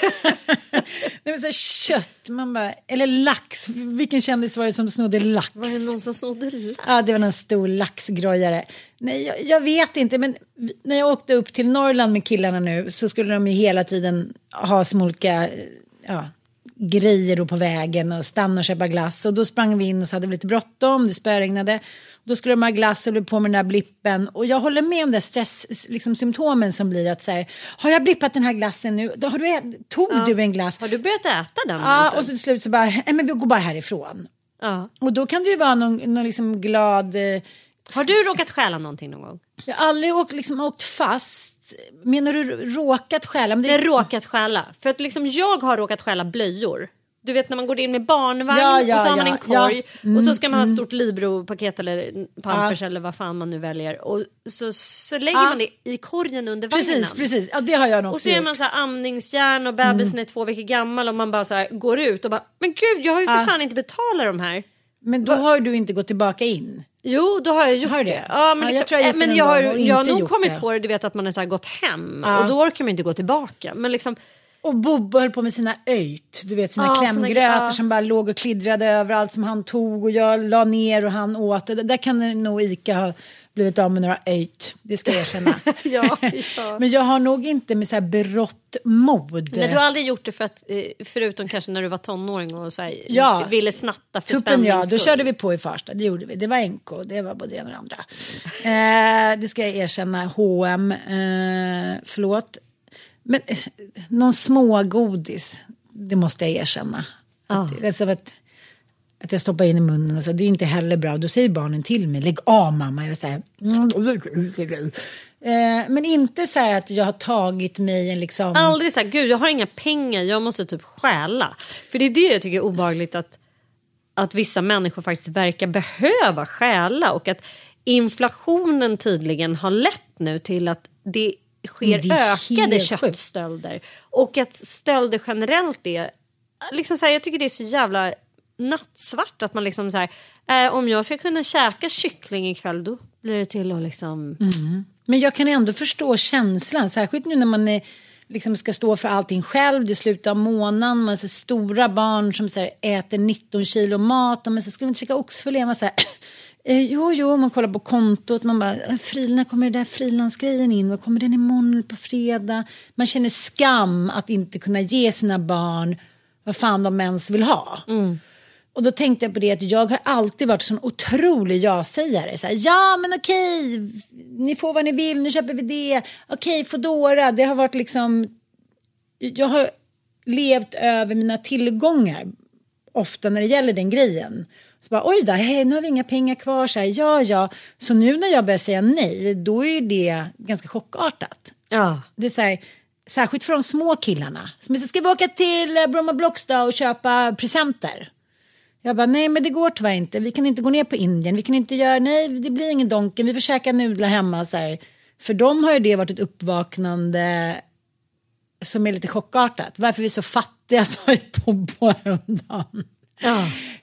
F: Det var så här, kött. Man bara, eller lax. Vilken kändis var det som snodde lax?
E: Var det någon som snodde lax?
F: Ja, det var någon stor laxgrojare. Nej, jag, jag vet inte. Men när jag åkte upp till Norrland med killarna nu så skulle de ju hela tiden ha smolka... Ja, grejer då på vägen och stanna och köpa glass. Och då sprang vi in och så hade vi lite bråttom. Det spöregnade. Då skulle de ha glass och blev på med den där blippen. Och jag håller med om det stress, liksom symptomen som blir att så här, har jag blippat den här glassen nu? Då har du ät, tog
E: Ja.
F: du en glass?
E: Har du börjat äta den?
F: Ja,
E: utan?
F: och så till slut så bara, nej men vi går bara härifrån.
E: Ja.
F: Och då kan det ju vara någon, någon liksom glad... Eh,
E: Har du råkat stjäla någonting någon gång?
F: jag har aldrig åkt, liksom, åkt fast. Menar du råkat stjäla? Men det...
E: Det är råkat stjäla. För att liksom jag har råkat stjäla blöjor. Du vet när man går in med barnvagn
F: Ja, ja,
E: och så har man
F: ja,
E: en korg.
F: ja. Mm,
E: och så ska man ha
F: mm.
E: ett stort Libro-paket eller Pampers
F: Ja.
E: eller vad fan man nu väljer. Och så, så lägger
F: Ja.
E: man det i korgen under vagnen.
F: Precis, precis. Ja, det har jag nog
E: Och så är
F: gjort.
E: man så här amningsjärn och bebisen är två veckor gammal och man bara så här går ut och bara, men gud jag har ju för
F: Ja.
E: fan inte betalat de här.
F: Men då har du inte gått tillbaka in.
E: Jo, då har jag gjort
F: Har du
E: det.
F: det?
E: Ja, men
F: Ja,
E: liksom,
F: jag tror jag
E: jag
F: gjort det
E: men
F: någon
E: jag har,
F: gång och
E: jag har
F: inte
E: nog
F: gjort
E: kommit
F: det.
E: på det, du vet att man är så här gått hem
F: Ja.
E: och då orkar man inte gå tillbaka. Men liksom,
F: Och Bobo höll på med sina öjt, du vet sina
E: Ja,
F: klämgrötor
E: såna- ja.
F: som bara låg och kliddrade överallt som han tog och jag la ner och han åt det. Där kan det nog Ica ha blivit av med några öjt, det ska jag erkänna.
E: ja, ja.
F: Men jag har nog inte med så här berått mod.
E: Nej, du har aldrig gjort det för att, eh, förutom kanske när du var tonåring och så här,
F: Ja.
E: ville snatta för
F: Tuppen
E: spännings
F: ja, då
E: skull.
F: körde vi på i Farsta, det gjorde vi. Det var N K, det var både det ena och det andra. eh, det ska jag erkänna, H och M, eh, förlåt. Men eh, någon smågodis, det måste jag erkänna.
E: Ja.
F: Att, alltså att, att jag stoppar in i munnen, alltså, det är inte heller bra. Då säger barnen till mig, lägg av mamma. Jag säger, eh, men inte så här att jag har tagit mig en liksom...
E: Aldrig så här, gud jag har inga pengar, jag måste typ stjäla. För det är det jag tycker är obehagligt att, att vissa människor faktiskt verkar behöva stjäla. Och att inflationen tydligen har lett nu till att det sker
F: Det är
E: ökade
F: helt sjukt.
E: köttstölder. Och att stölder generellt är, liksom så här, jag tycker det är så jävla nattsvart att man liksom så här, eh, om jag ska kunna käka kyckling ikväll då blir det till att liksom...
F: Mm. Men jag kan ändå förstå känslan, särskilt nu när man är, liksom ska stå för allting själv. Det slutar av månaden, man har så stora barn som så här, äter nitton kilo mat och man så ska man inte käka oxfilé. Man så här, eh, jo, jo, man kollar på kontot, man bara, fri, när kommer det där frilansgrejen in? Vad kommer den imorgon på fredag? Man känner skam att inte kunna ge sina barn vad fan de ens vill ha. Mm. Och då tänkte jag på det att jag har alltid varit sån otrolig ja-sägare. Så här, ja men okej, ni får vad ni vill, nu köper vi det. Okej, Foodora, det har varit liksom... Jag har levt över mina tillgångar ofta när det gäller den grejen. Så bara, oj då, hej, nu har vi inga pengar kvar. Så här, ja, ja. Så nu när jag börjar säga nej, då är det ganska chockartat.
E: Ja.
F: Det är så här... Särskilt för de små killarna. Som ska vi åka till Bromma Blockstad och köpa presenter? Jag bara, nej men det går tyvärr inte. Vi kan inte gå ner på Indien. Vi kan inte göra, nej det blir ingen donken. Vi får käka nudlar hemma. Så här. För dem har ju det varit ett uppvaknande som är lite chockartat. Varför vi är så fattiga, sa ju på häromdagen.
E: Ja.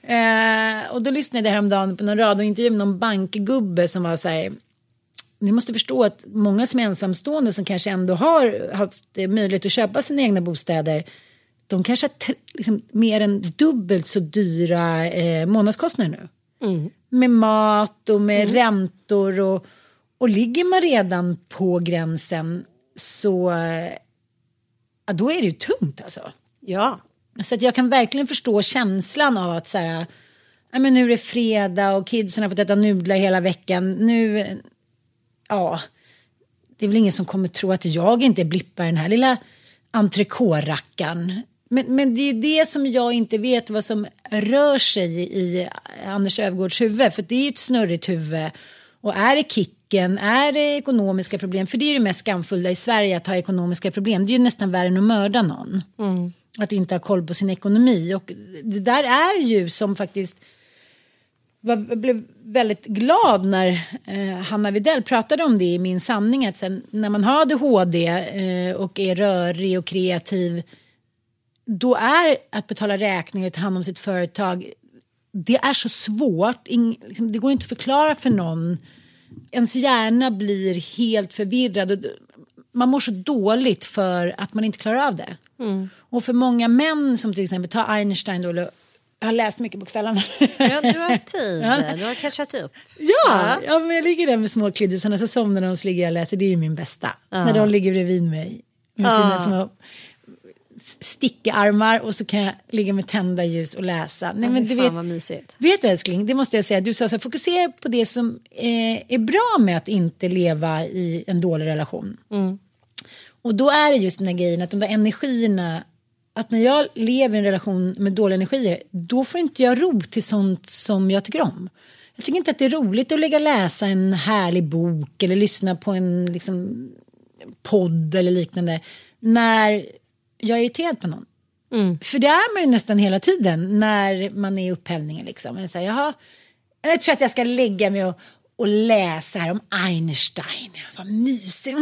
F: Eh, och då lyssnade jag häromdagen på någon radiointervju med någon bankgubbe som var så här... Ni måste förstå att många som är ensamstående som kanske ändå har haft möjlighet att köpa sina egna bostäder, de kanske har t- liksom mer än dubbelt så dyra eh, månadskostnader nu. Mm. Med mat och med mm. räntor och, och ligger man redan på gränsen så eh, ja, då är det ju tungt alltså.
E: Ja.
F: Så att jag kan verkligen förstå känslan av att så här, ja, men nu är det fredag och kidsen har fått äta nudlar hela veckan. Nu... Ja, det är väl ingen som kommer tro att jag inte blippar den här lilla entrecôte-rackan. Men, men det är det som jag inte vet vad som rör sig i Anders Öfvergårds huvud. För det är ju ett snurrigt huvud. Och är det kicken, är det ekonomiska problem? För det är ju det mest skamfulla i Sverige att ha ekonomiska problem. Det är ju nästan värre än att mörda någon. Mm. Att inte ha koll på sin ekonomi. Och det där är ju som faktiskt... Jag blev väldigt glad när eh, Hanna Widell pratade om det i Min sanning. Att sen, när man har A D H D eh, och är rörig och kreativ, då är att betala räkningar och ta hand om sitt företag det är så svårt, in, liksom, det går inte att förklara för någon. Ens hjärna blir helt förvirrad och man mår så dåligt för att man inte klarar av det. Mm. Och för många män som till exempel tar Einstein då, eller har läst mycket på kvällarna.
E: Ja, du har tid, ja. Du har catchat upp.
F: Ja, ja. ja, men jag ligger där med små kliddisarna så somnar de och så ligger jag och läser. Det är ju min bästa. Ja. När de ligger bredvid mig med sina ja. små stickarmar och så kan jag ligga med tända ljus och läsa. Nej, men du vet, vad mysigt. Vet du älskling, det måste jag säga. Du sa så här, fokusera på det som eh, är bra med att inte leva i en dålig relation. Mm. Och då är det just den här grejen att de där energierna, att när jag lever i en relation med dåliga energier, då får inte jag ro till sånt som jag tycker om. Jag tycker inte att det är roligt att lägga läsa en härlig bok eller lyssna på en liksom, podd eller liknande när jag är irriterad på någon. Mm. För det är man ju nästan hela tiden när man är i upphällningen. Liksom. Jag, säger, jaha, jag tror att jag ska lägga mig och, och läsa här om Einstein. Vad mysigt.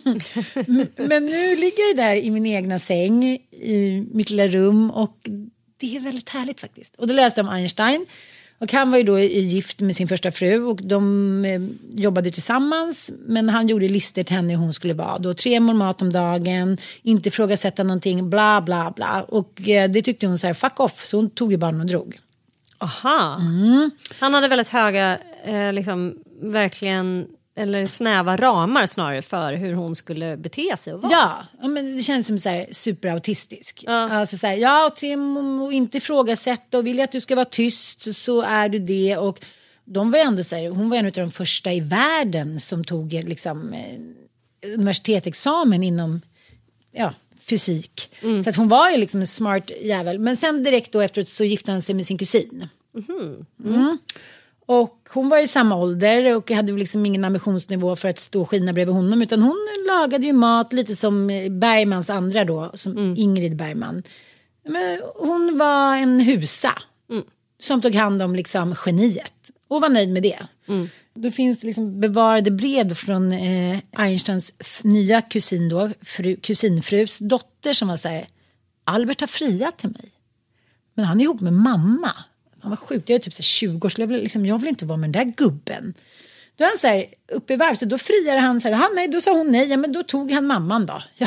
F: Men nu ligger jag där i min egna säng i mitt lilla rum och det är väldigt härligt faktiskt. Och då läste jag om Einstein. Och han var ju då gift med sin första fru och de eh, jobbade tillsammans. Men han gjorde listor till henne hur hon skulle vara. Då tre mål mat om dagen, inte ifrågasätta någonting, bla bla bla. Och eh, det tyckte hon så här, fuck off. Så hon tog ju barnen och drog.
E: Aha. Mm. Han hade väldigt höga, eh, liksom verkligen, eller snäva ramar snarare för hur hon skulle bete sig och vara.
F: Ja, men det känns som så här superautistisk. Ja. Alltså så här, ja, och tre och inte ifrågasätta och vill jag att du ska vara tyst så är du det. Och de var ändå så här, hon var en av de första i världen som tog liksom eh, universitetsexamen inom ja, fysik. Mm. Så att hon var ju liksom en smart jävel. Men sen direkt då efteråt så gifte han sig med sin kusin. Mm. Mm. Och hon var ju samma ålder och hade liksom ingen ambitionsnivå för att stå och skina bredvid honom. Utan hon lagade ju mat lite som Bergmans andra då, som mm. Ingrid Bergman. Men hon var en husa mm. som tog hand om liksom geniet och var nöjd med det. Mm. Då finns det liksom bevarade brev från eh, Einsteins f- nya kusin då, fru, kusinfrus dotter som var så här, Albert har friat till mig. Men han är ihop med mamma. Han var sjukt, jag är typ så tjugo år så jag vill, liksom, jag vill inte vara med den där gubben. Då är han så här uppe i varv så då friade han så här, nej, då sa hon nej, ja, men då tog han mamman då. Ja.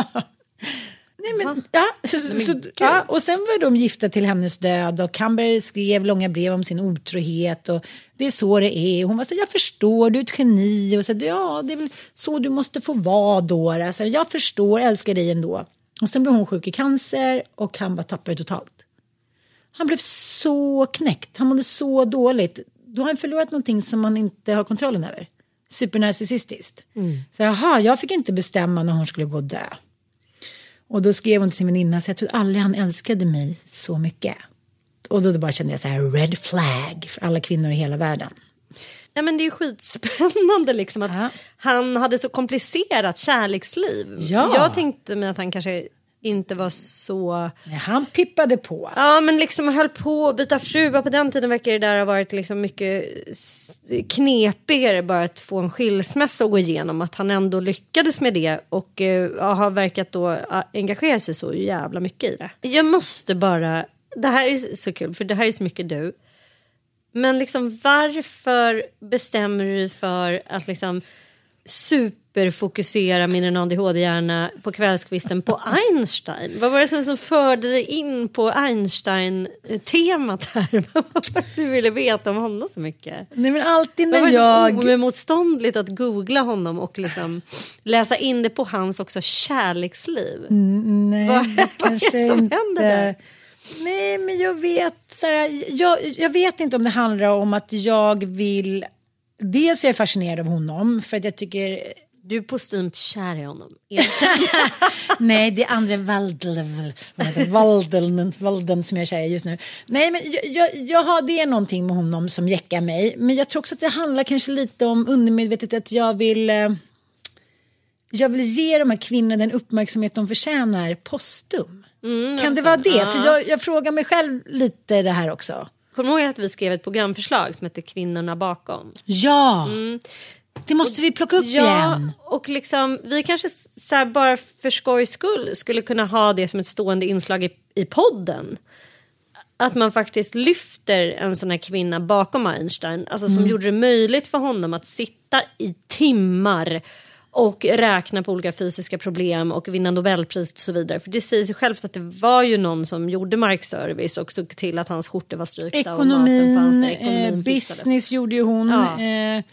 F: Nej, men, ja, så, nej, men, så, ja, och sen var de gifta till hennes död och Camber skrev långa brev om sin otrohet och det är så det är. Hon var så jag förstår, du är ett geni och så ja, det är väl så du måste få vara då. Alltså, jag förstår, älskar dig ändå. Och sen blev hon sjuk i cancer och han bara tappade totalt. Han blev så knäckt, han mådde så dåligt. Då har han förlorat någonting som man inte har kontrollen över. Supernarcissistiskt. Mm. Så jaha, jag fick inte bestämma när hon skulle gå och dö. Och då skrev hon till sin väninna så jag tror aldrig han älskade mig så mycket. Och då, då bara kände jag så här red flag för alla kvinnor i hela världen.
E: Nej, men det är ju skitspännande liksom att ja. han hade så komplicerat kärleksliv. Ja. Jag tänkte mig att han kanske inte var så...
F: Nej, han pippade på.
E: Ja, men liksom höll på att byta fruar. På den tiden verkar det där ha varit liksom mycket knepigare bara att få en skilsmässa att gå igenom. Att han ändå lyckades med det och uh, har verkat då uh, engagera sig så jävla mycket i det. Jag måste bara... Det här är så kul för det här är så mycket du. Men liksom varför bestämmer du för att liksom superfokusera min A D H D-hjärna på kvällskvisten på Einstein? Vad var det som, som förde dig in på Einstein-temat här? Du ville veta om honom så mycket.
F: Nej, men alltid när
E: det var
F: jag...
E: så omotståndligt att googla honom och liksom läsa in det på hans också kärleksliv.
F: Mm, nej,
E: vad, vad är det som
F: inte...
E: händer där?
F: Nej, men jag vet så här, jag, jag vet inte om det handlar om att jag vill... Dels är jag fascinerad av honom för att jag tycker...
E: Du är postumt kär i honom.
F: Nej, det är andra Valdeln, Valdeln, Valdeln som jag är kär i just nu. Nej, men jag, jag, jag har det är någonting med honom som jäckar mig. Men jag tror också att det handlar kanske lite om undermedvetet att jag vill... Jag vill ge de här kvinnorna den uppmärksamhet de förtjänar postum. Mm, kan det vara det? Ja. För jag, jag frågar mig själv lite det här också.
E: Kommer du ihåg att vi skrev ett programförslag som heter Kvinnorna bakom?
F: Ja, mm. Det måste vi plocka upp
E: ja,
F: igen.
E: Och liksom, vi kanske så här, bara för skojs skull skulle kunna ha det som ett stående inslag i, i podden. att man faktiskt lyfter en sån här kvinna bakom Einstein. Alltså som mm. gjorde det möjligt för honom att sitta i timmar och räkna på olika fysiska problem och vinna Nobelpris och så vidare. För det säger sig självt att det var ju någon som gjorde markservice och såg till att hans skjortor var strykta.
F: Ekonomin, och maten fanns där, ekonomin eh, business gjorde ju hon. Ja. Eh,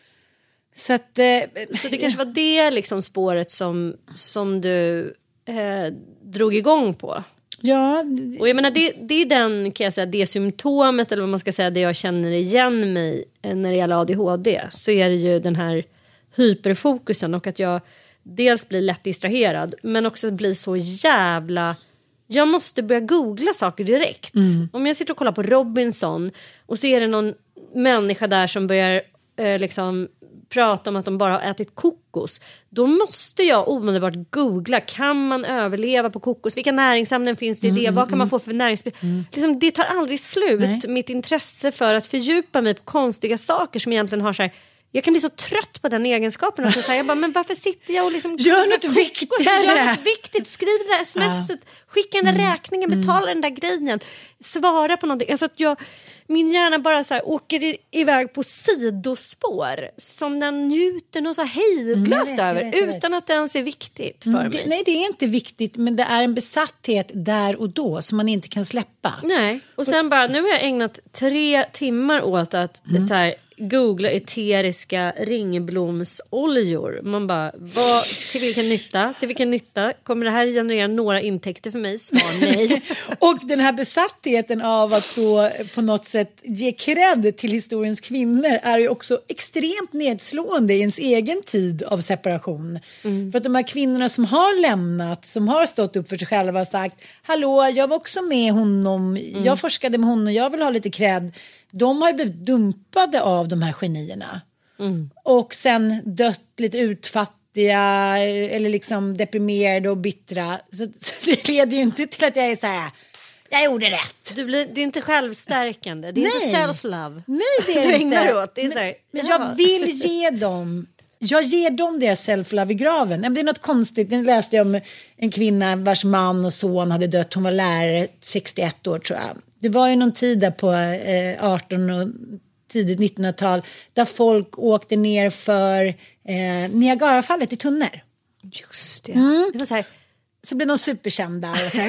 F: så, att, eh,
E: så det kanske var det liksom spåret som, som du eh, drog igång på.
F: Ja.
E: Och jag menar, det, det är den, kan jag säga, det symptomet, eller vad man ska säga, det jag känner igen mig när det gäller A D H D. Så är det ju den här hyperfokusen och att jag dels blir lätt distraherad men också blir så jävla... Jag måste börja googla saker direkt. Mm. Om jag sitter och kollar på Robinson och så är det någon människa där som börjar eh, liksom prata om att de bara har ätit kokos, då måste jag omedelbart googla. Kan man överleva på kokos? Vilka näringsämnen finns det i det? Mm, Vad kan mm, man få för näringsmedel? Mm. Liksom, det tar aldrig slut. Nej. Mitt intresse för att fördjupa mig på konstiga saker som egentligen har så här... Jag kan bli så trött på den egenskapen att jag säger bara, men varför sitter jag och liksom
F: gör något viktigt,
E: gör något viktigt, skriv det där smset, ja. Skicka den där mm. räkningen, betala mm. den där grejen, svara på någonting. Alltså att jag, min hjärna bara så här åker i, iväg på sidospår som den njuter och så hejdlöst mm, över, vet, utan att det ens är viktigt för mm, mig.
F: Det, nej, det är inte viktigt, men det är en besatthet där och då som man inte kan släppa.
E: Nej, och sen bara, nu har jag ägnat tre timmar åt att mm. så här, googla eteriska ringblomsoljor. Man bara, vad, till vilken nytta? Till vilken nytta? Kommer det här generera några intäkter för mig? Svar nej.
F: Och den här besattheten av att då på något sätt ge cred till historiens kvinnor är ju också extremt nedslående i ens egen tid av separation. Mm. För att de här kvinnorna som har lämnat, som har stått upp för sig själva och sagt, hallå, jag var också med honom, mm. jag forskade med honom och jag vill ha lite cred. De har ju blivit dumpade av de här genierna. Mm. Och sen dött lite utfattiga eller liksom deprimerade och bittra. Så, så det leder ju inte till att jag är så här, jag gjorde rätt.
E: Du blir, det är inte självstärkande, det är
F: Nej.
E: inte self-love.
F: Nej, det är
E: du
F: inte.
E: Åt. Det är så här,
F: men, men jag vill ge dem, jag ger dem deras self-love i graven. Det är något konstigt, jag läste om en kvinna vars man och son hade dött. Hon var lärare, sextioett år tror jag. Det var ju någon tid där på eh, artonhundra- och tidigt nittonhundratal där folk åkte ner för eh, Niagarafallet i tunnor.
E: Just det.
F: Mm.
E: Det var så här.
F: Så blev de superkända. Och så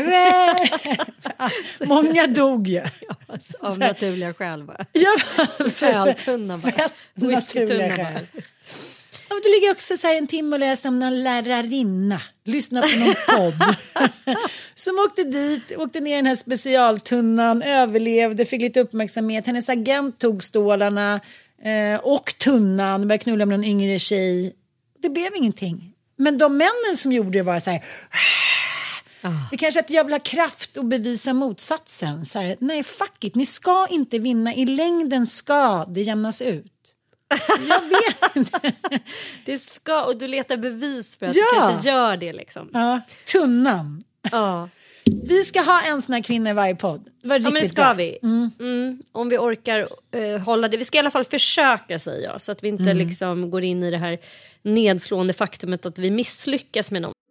F: här, många dog ju.
E: Ja, alltså, av naturliga skäl bara.
F: Ja,
E: Fältunna bara.
F: Naturliga skäl. Ja, det ligger också så här en timme och läser om någon lärarinna. Lyssna på någon podd. Som åkte dit, åkte ner i den här specialtunnan, överlevde, fick lite uppmärksamhet. Hennes agent tog stålarna eh, och tunnan, började knulla med någon yngre tjej. Det blev ingenting. Men de männen som gjorde det var så här... Ah. Det kanske är att jag vill ha kraft och bevisa motsatsen. Så här, nej, fuck it. Ni ska inte vinna. I längden ska det jämnas ut. Jag vet inte.
E: Det ska, och du letar bevis för att
F: ja.
E: du kanske gör det liksom.
F: Ja, tunnan.
E: Ja.
F: Vi ska ha en sån här kvinna i varje podd. Det var
E: ja, men det ska bra. vi. Mm. Mm. Om vi orkar uh, hålla det. Vi ska i alla fall försöka, säger jag. Så att vi inte mm. liksom går in i det här nedslående faktumet att vi misslyckas med någon.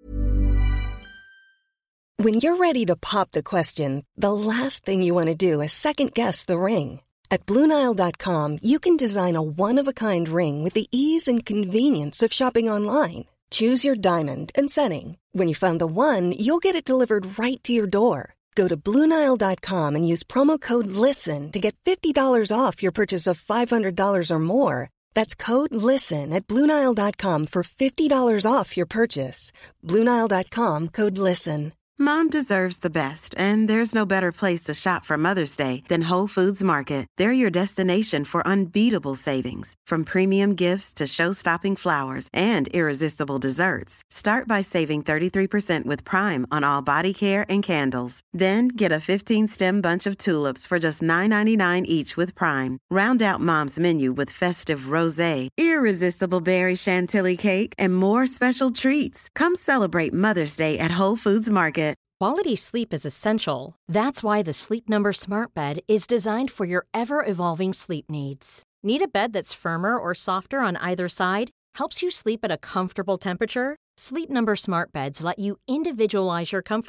I: When you're ready to pop the question, the last thing you want to do is second guess the ring. At Blue Nile dot com, you can design a one-of-a-kind ring with the ease and convenience of shopping online. Choose your diamond and setting. When you find the one, you'll get it delivered right to your door. Go to Blue Nile dot com and use promo code LISTEN to get fifty dollars off your purchase of five hundred dollars or more. That's code LISTEN at Blue Nile dot com for fifty dollars off your purchase. Blue Nile dot com, code LISTEN.
J: Mom deserves the best, and there's no better place to shop for Mother's Day than Whole Foods Market. They're your destination for unbeatable savings, from premium gifts to show-stopping flowers and irresistible desserts. Start by saving thirty-three percent with Prime on all body care and candles. Then get a fifteen-stem bunch of tulips for just nine ninety-nine each with Prime. Round out Mom's menu with festive rosé, irresistible berry chantilly cake, and more special treats. Come celebrate Mother's Day at Whole Foods Market.
A: Quality sleep is essential. That's why the Sleep Number Smart Bed is designed for your ever-evolving sleep needs. Need a bed that's firmer or softer on either side? Helps you sleep at a comfortable temperature? Sleep Number Smart Beds let you individualize your comfort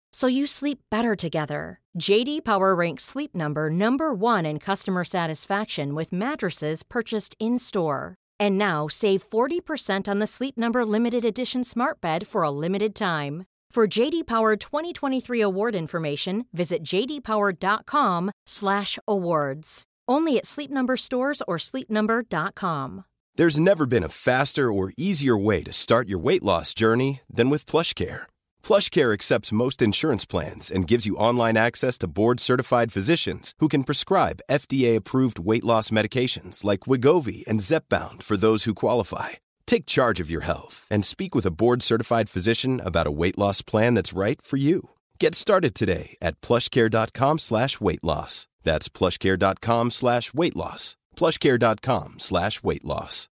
A: so you sleep better together. J D Power ranks Sleep Number number one in customer satisfaction with mattresses purchased in-store. And now save forty percent on the Sleep Number Limited Edition Smart Bed for a limited time. For J D Power twenty twenty-three award information, visit j d power dot com slash awards. Only at Sleep Number stores or sleep number dot com.
B: There's never been a faster or easier way to start your weight loss journey than with PlushCare. PlushCare accepts most insurance plans and gives you online access to board-certified physicians who can prescribe F D A-approved weight loss medications like Wegovy and Zepbound for those who qualify. Take charge of your health and speak with a board-certified physician about a weight loss plan that's right for you. Get started today at plushcare.com slash weight loss. That's plushcare.com slash weight loss. plushcare.com slash weight loss.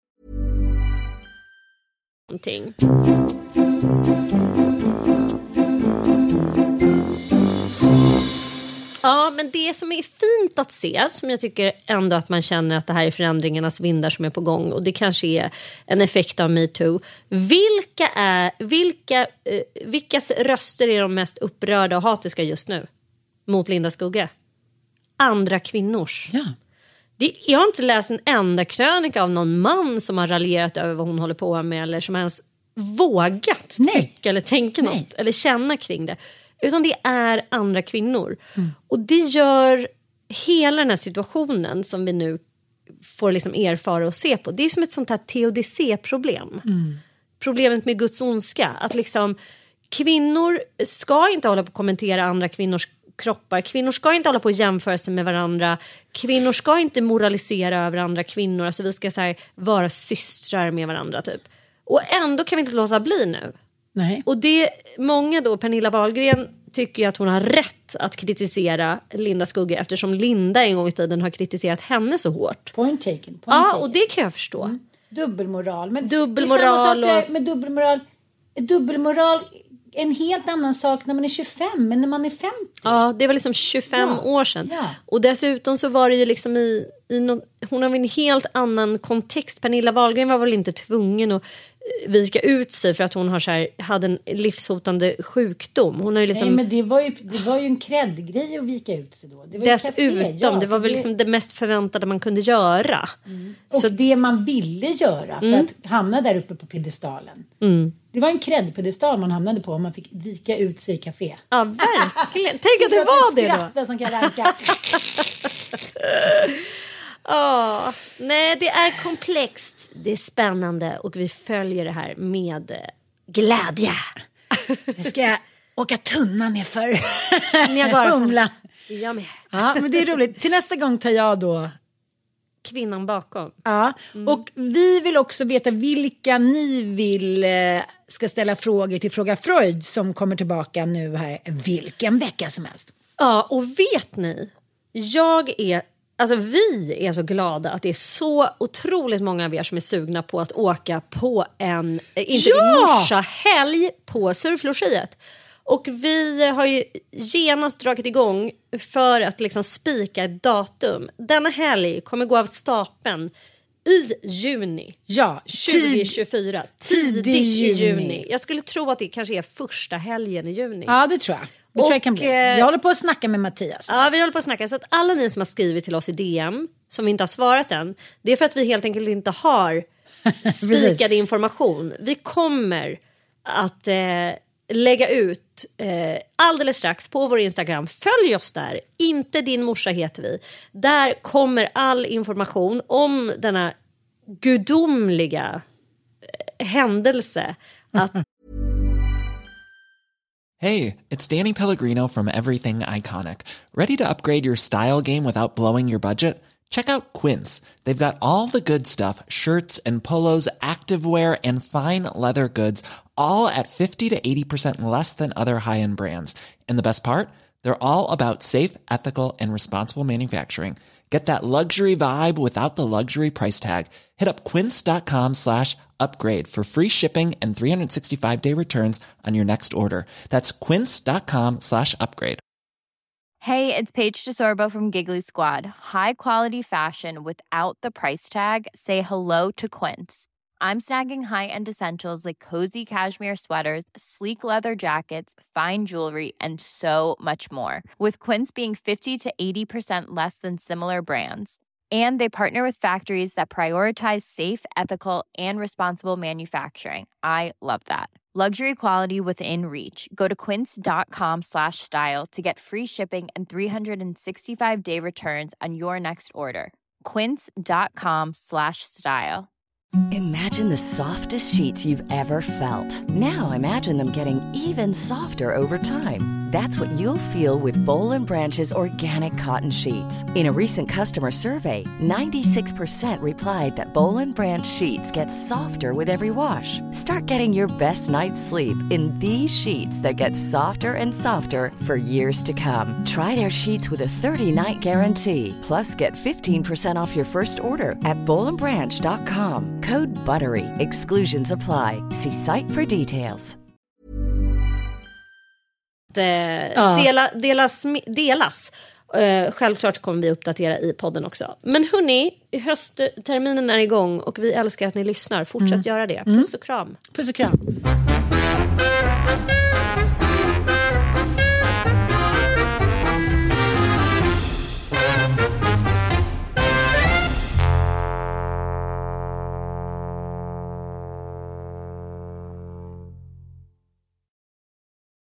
E: Någonting. Ja, men det som är fint att se, som jag tycker ändå att man känner att det här är förändringarnas vindar som är på gång, och det kanske är en effekt av MeToo. Vilka är, vilka, eh, vilkas röster är de mest upprörda och hatiska just nu mot Linda Skugge? Andra kvinnors.
F: Ja.
E: Det, jag har inte läst en enda krönika av någon man som har raljerat över vad hon håller på med, eller som ens vågat
F: Nej.
E: tycka eller tänka
F: Nej.
E: något eller känna kring det. Utan det är andra kvinnor. Mm. Och det gör hela den här situationen som vi nu får liksom erfara och se på. Det är som ett sånt här T O D C-problem. Mm. Problemet med Guds ondska. Att liksom kvinnor ska inte hålla på att kommentera andra kvinnors kroppar. Kvinnor ska inte hålla på att jämföra sig med varandra. Kvinnor ska inte moralisera över andra kvinnor. Alltså vi ska så här, vara systrar med varandra typ. Och ändå kan vi inte låta bli nu.
F: Nej.
E: Och det, många då, Pernilla Wahlgren tycker att hon har rätt att kritisera Linda Skugge eftersom Linda en gång i tiden har kritiserat henne så hårt.
F: Point taken. Point
E: ja,
F: taken.
E: och det kan jag förstå. Mm.
F: Dubbelmoral. Men
E: dubbelmoral
F: det är samma sak där
E: och...
F: med dubbelmoral. Dubbelmoral är en helt annan sak när man är tjugofem men när man är femtio.
E: Ja, det var liksom tjugofem
F: ja.
E: år sedan.
F: Ja.
E: Och dessutom så var det ju liksom i, i någon, hon har en helt annan kontext. Pernilla Wahlgren var väl inte tvungen att vika ut sig för att hon har så här, hade en livshotande sjukdom. Hon har ju liksom...
F: Nej, men det var ju, det var ju en kreddgrej att vika ut sig då. Det var
E: dessutom, ja, det var väl
F: det...
E: liksom det mest förväntade man kunde göra.
F: Mm. Och
E: så...
F: det man ville göra för mm. att hamna där uppe på piedestalen.
E: Mm.
F: Det var en kreddpedestal man hamnade på om man fick vika ut sig i café.
E: Ja, verkligen. Tänk att det var det då.
F: Som kan ranka.
E: Oh, nej, det är komplext. Det är spännande och vi följer det här med glädje.
F: Nu ska jag åka tunna ner för
E: Humla. Jag med.
F: Ja, men det är roligt. Till nästa gång tar jag då
E: kvinnan bakom.
F: Ja, mm. Och vi vill också veta vilka ni vill eh, ska ställa frågor till Fråga Freud som kommer tillbaka nu här vilken vecka som helst.
E: Ja, och vet ni, jag är Alltså vi är så glada att det är så otroligt många av er som är sugna på att åka på en, inte
F: ja!
E: morsa helg på Surflogiet. Och vi har ju genast dragit igång för att liksom spika ett datum. Denna helg kommer gå av stapeln i juni.
F: Ja,
E: tjugo tjugofyra. Tidigt i juni. Jag skulle tro att det kanske är första helgen i juni.
F: Ja, det tror jag. Det tror jag kan bli. Jag håller på att snacka med Mattias.
E: Ja, vi håller på att snacka. Så att alla ni som har skrivit till oss i D M som vi inte har svarat än, det är för att vi helt enkelt inte har spikad information. Vi kommer att eh, lägga ut eh, alldeles strax på vår Instagram. Följ oss där. Inte din morsa heter vi. Där kommer all information om denna gudomliga eh, händelse att
K: Hey, it's Danny Pellegrino from Everything Iconic. Ready to upgrade your style game without blowing your budget? Check out Quince. They've got all the good stuff, shirts and polos, activewear and fine leather goods, all at fifty to eighty percent less than other high-end brands. And the best part? They're all about safe, ethical and responsible manufacturing. Get that luxury vibe without the luxury price tag. Hit up quince.com slash upgrade for free shipping and three sixty-five day returns on your next order. That's quince.com slash upgrade.
C: Hey, it's Paige DeSorbo from Giggly Squad. High quality fashion without the price tag. Say hello to Quince. I'm snagging high-end essentials like cozy cashmere sweaters, sleek leather jackets, fine jewelry, and so much more. With Quince being fifty to eighty percent less than similar brands. And they partner with factories that prioritize safe, ethical, and responsible manufacturing. I love that. Luxury quality within reach. Go to quince.com slash style to get free shipping and three sixty-five day returns on your next order. Quince.com slash style.
L: Imagine the softest sheets you've ever felt. Now imagine them getting even softer over time. That's what you'll feel with Boll and Branch's organic cotton sheets. In a recent customer survey, ninety-six percent replied that Boll and Branch sheets get softer with every wash. Start getting your best night's sleep in these sheets that get softer and softer for years to come. Try their sheets with a thirty-night guarantee. Plus, get fifteen percent off your first order at boll and branch dot com. Code BUTTERY. Exclusions apply. See site for details.
E: Ja. Dela, delas, delas. Uh, självklart kommer vi uppdatera i podden också. Men hörni, höstterminen är igång och vi älskar att ni lyssnar. Fortsätt mm. göra det. Puss och kram.
F: Puss och kram.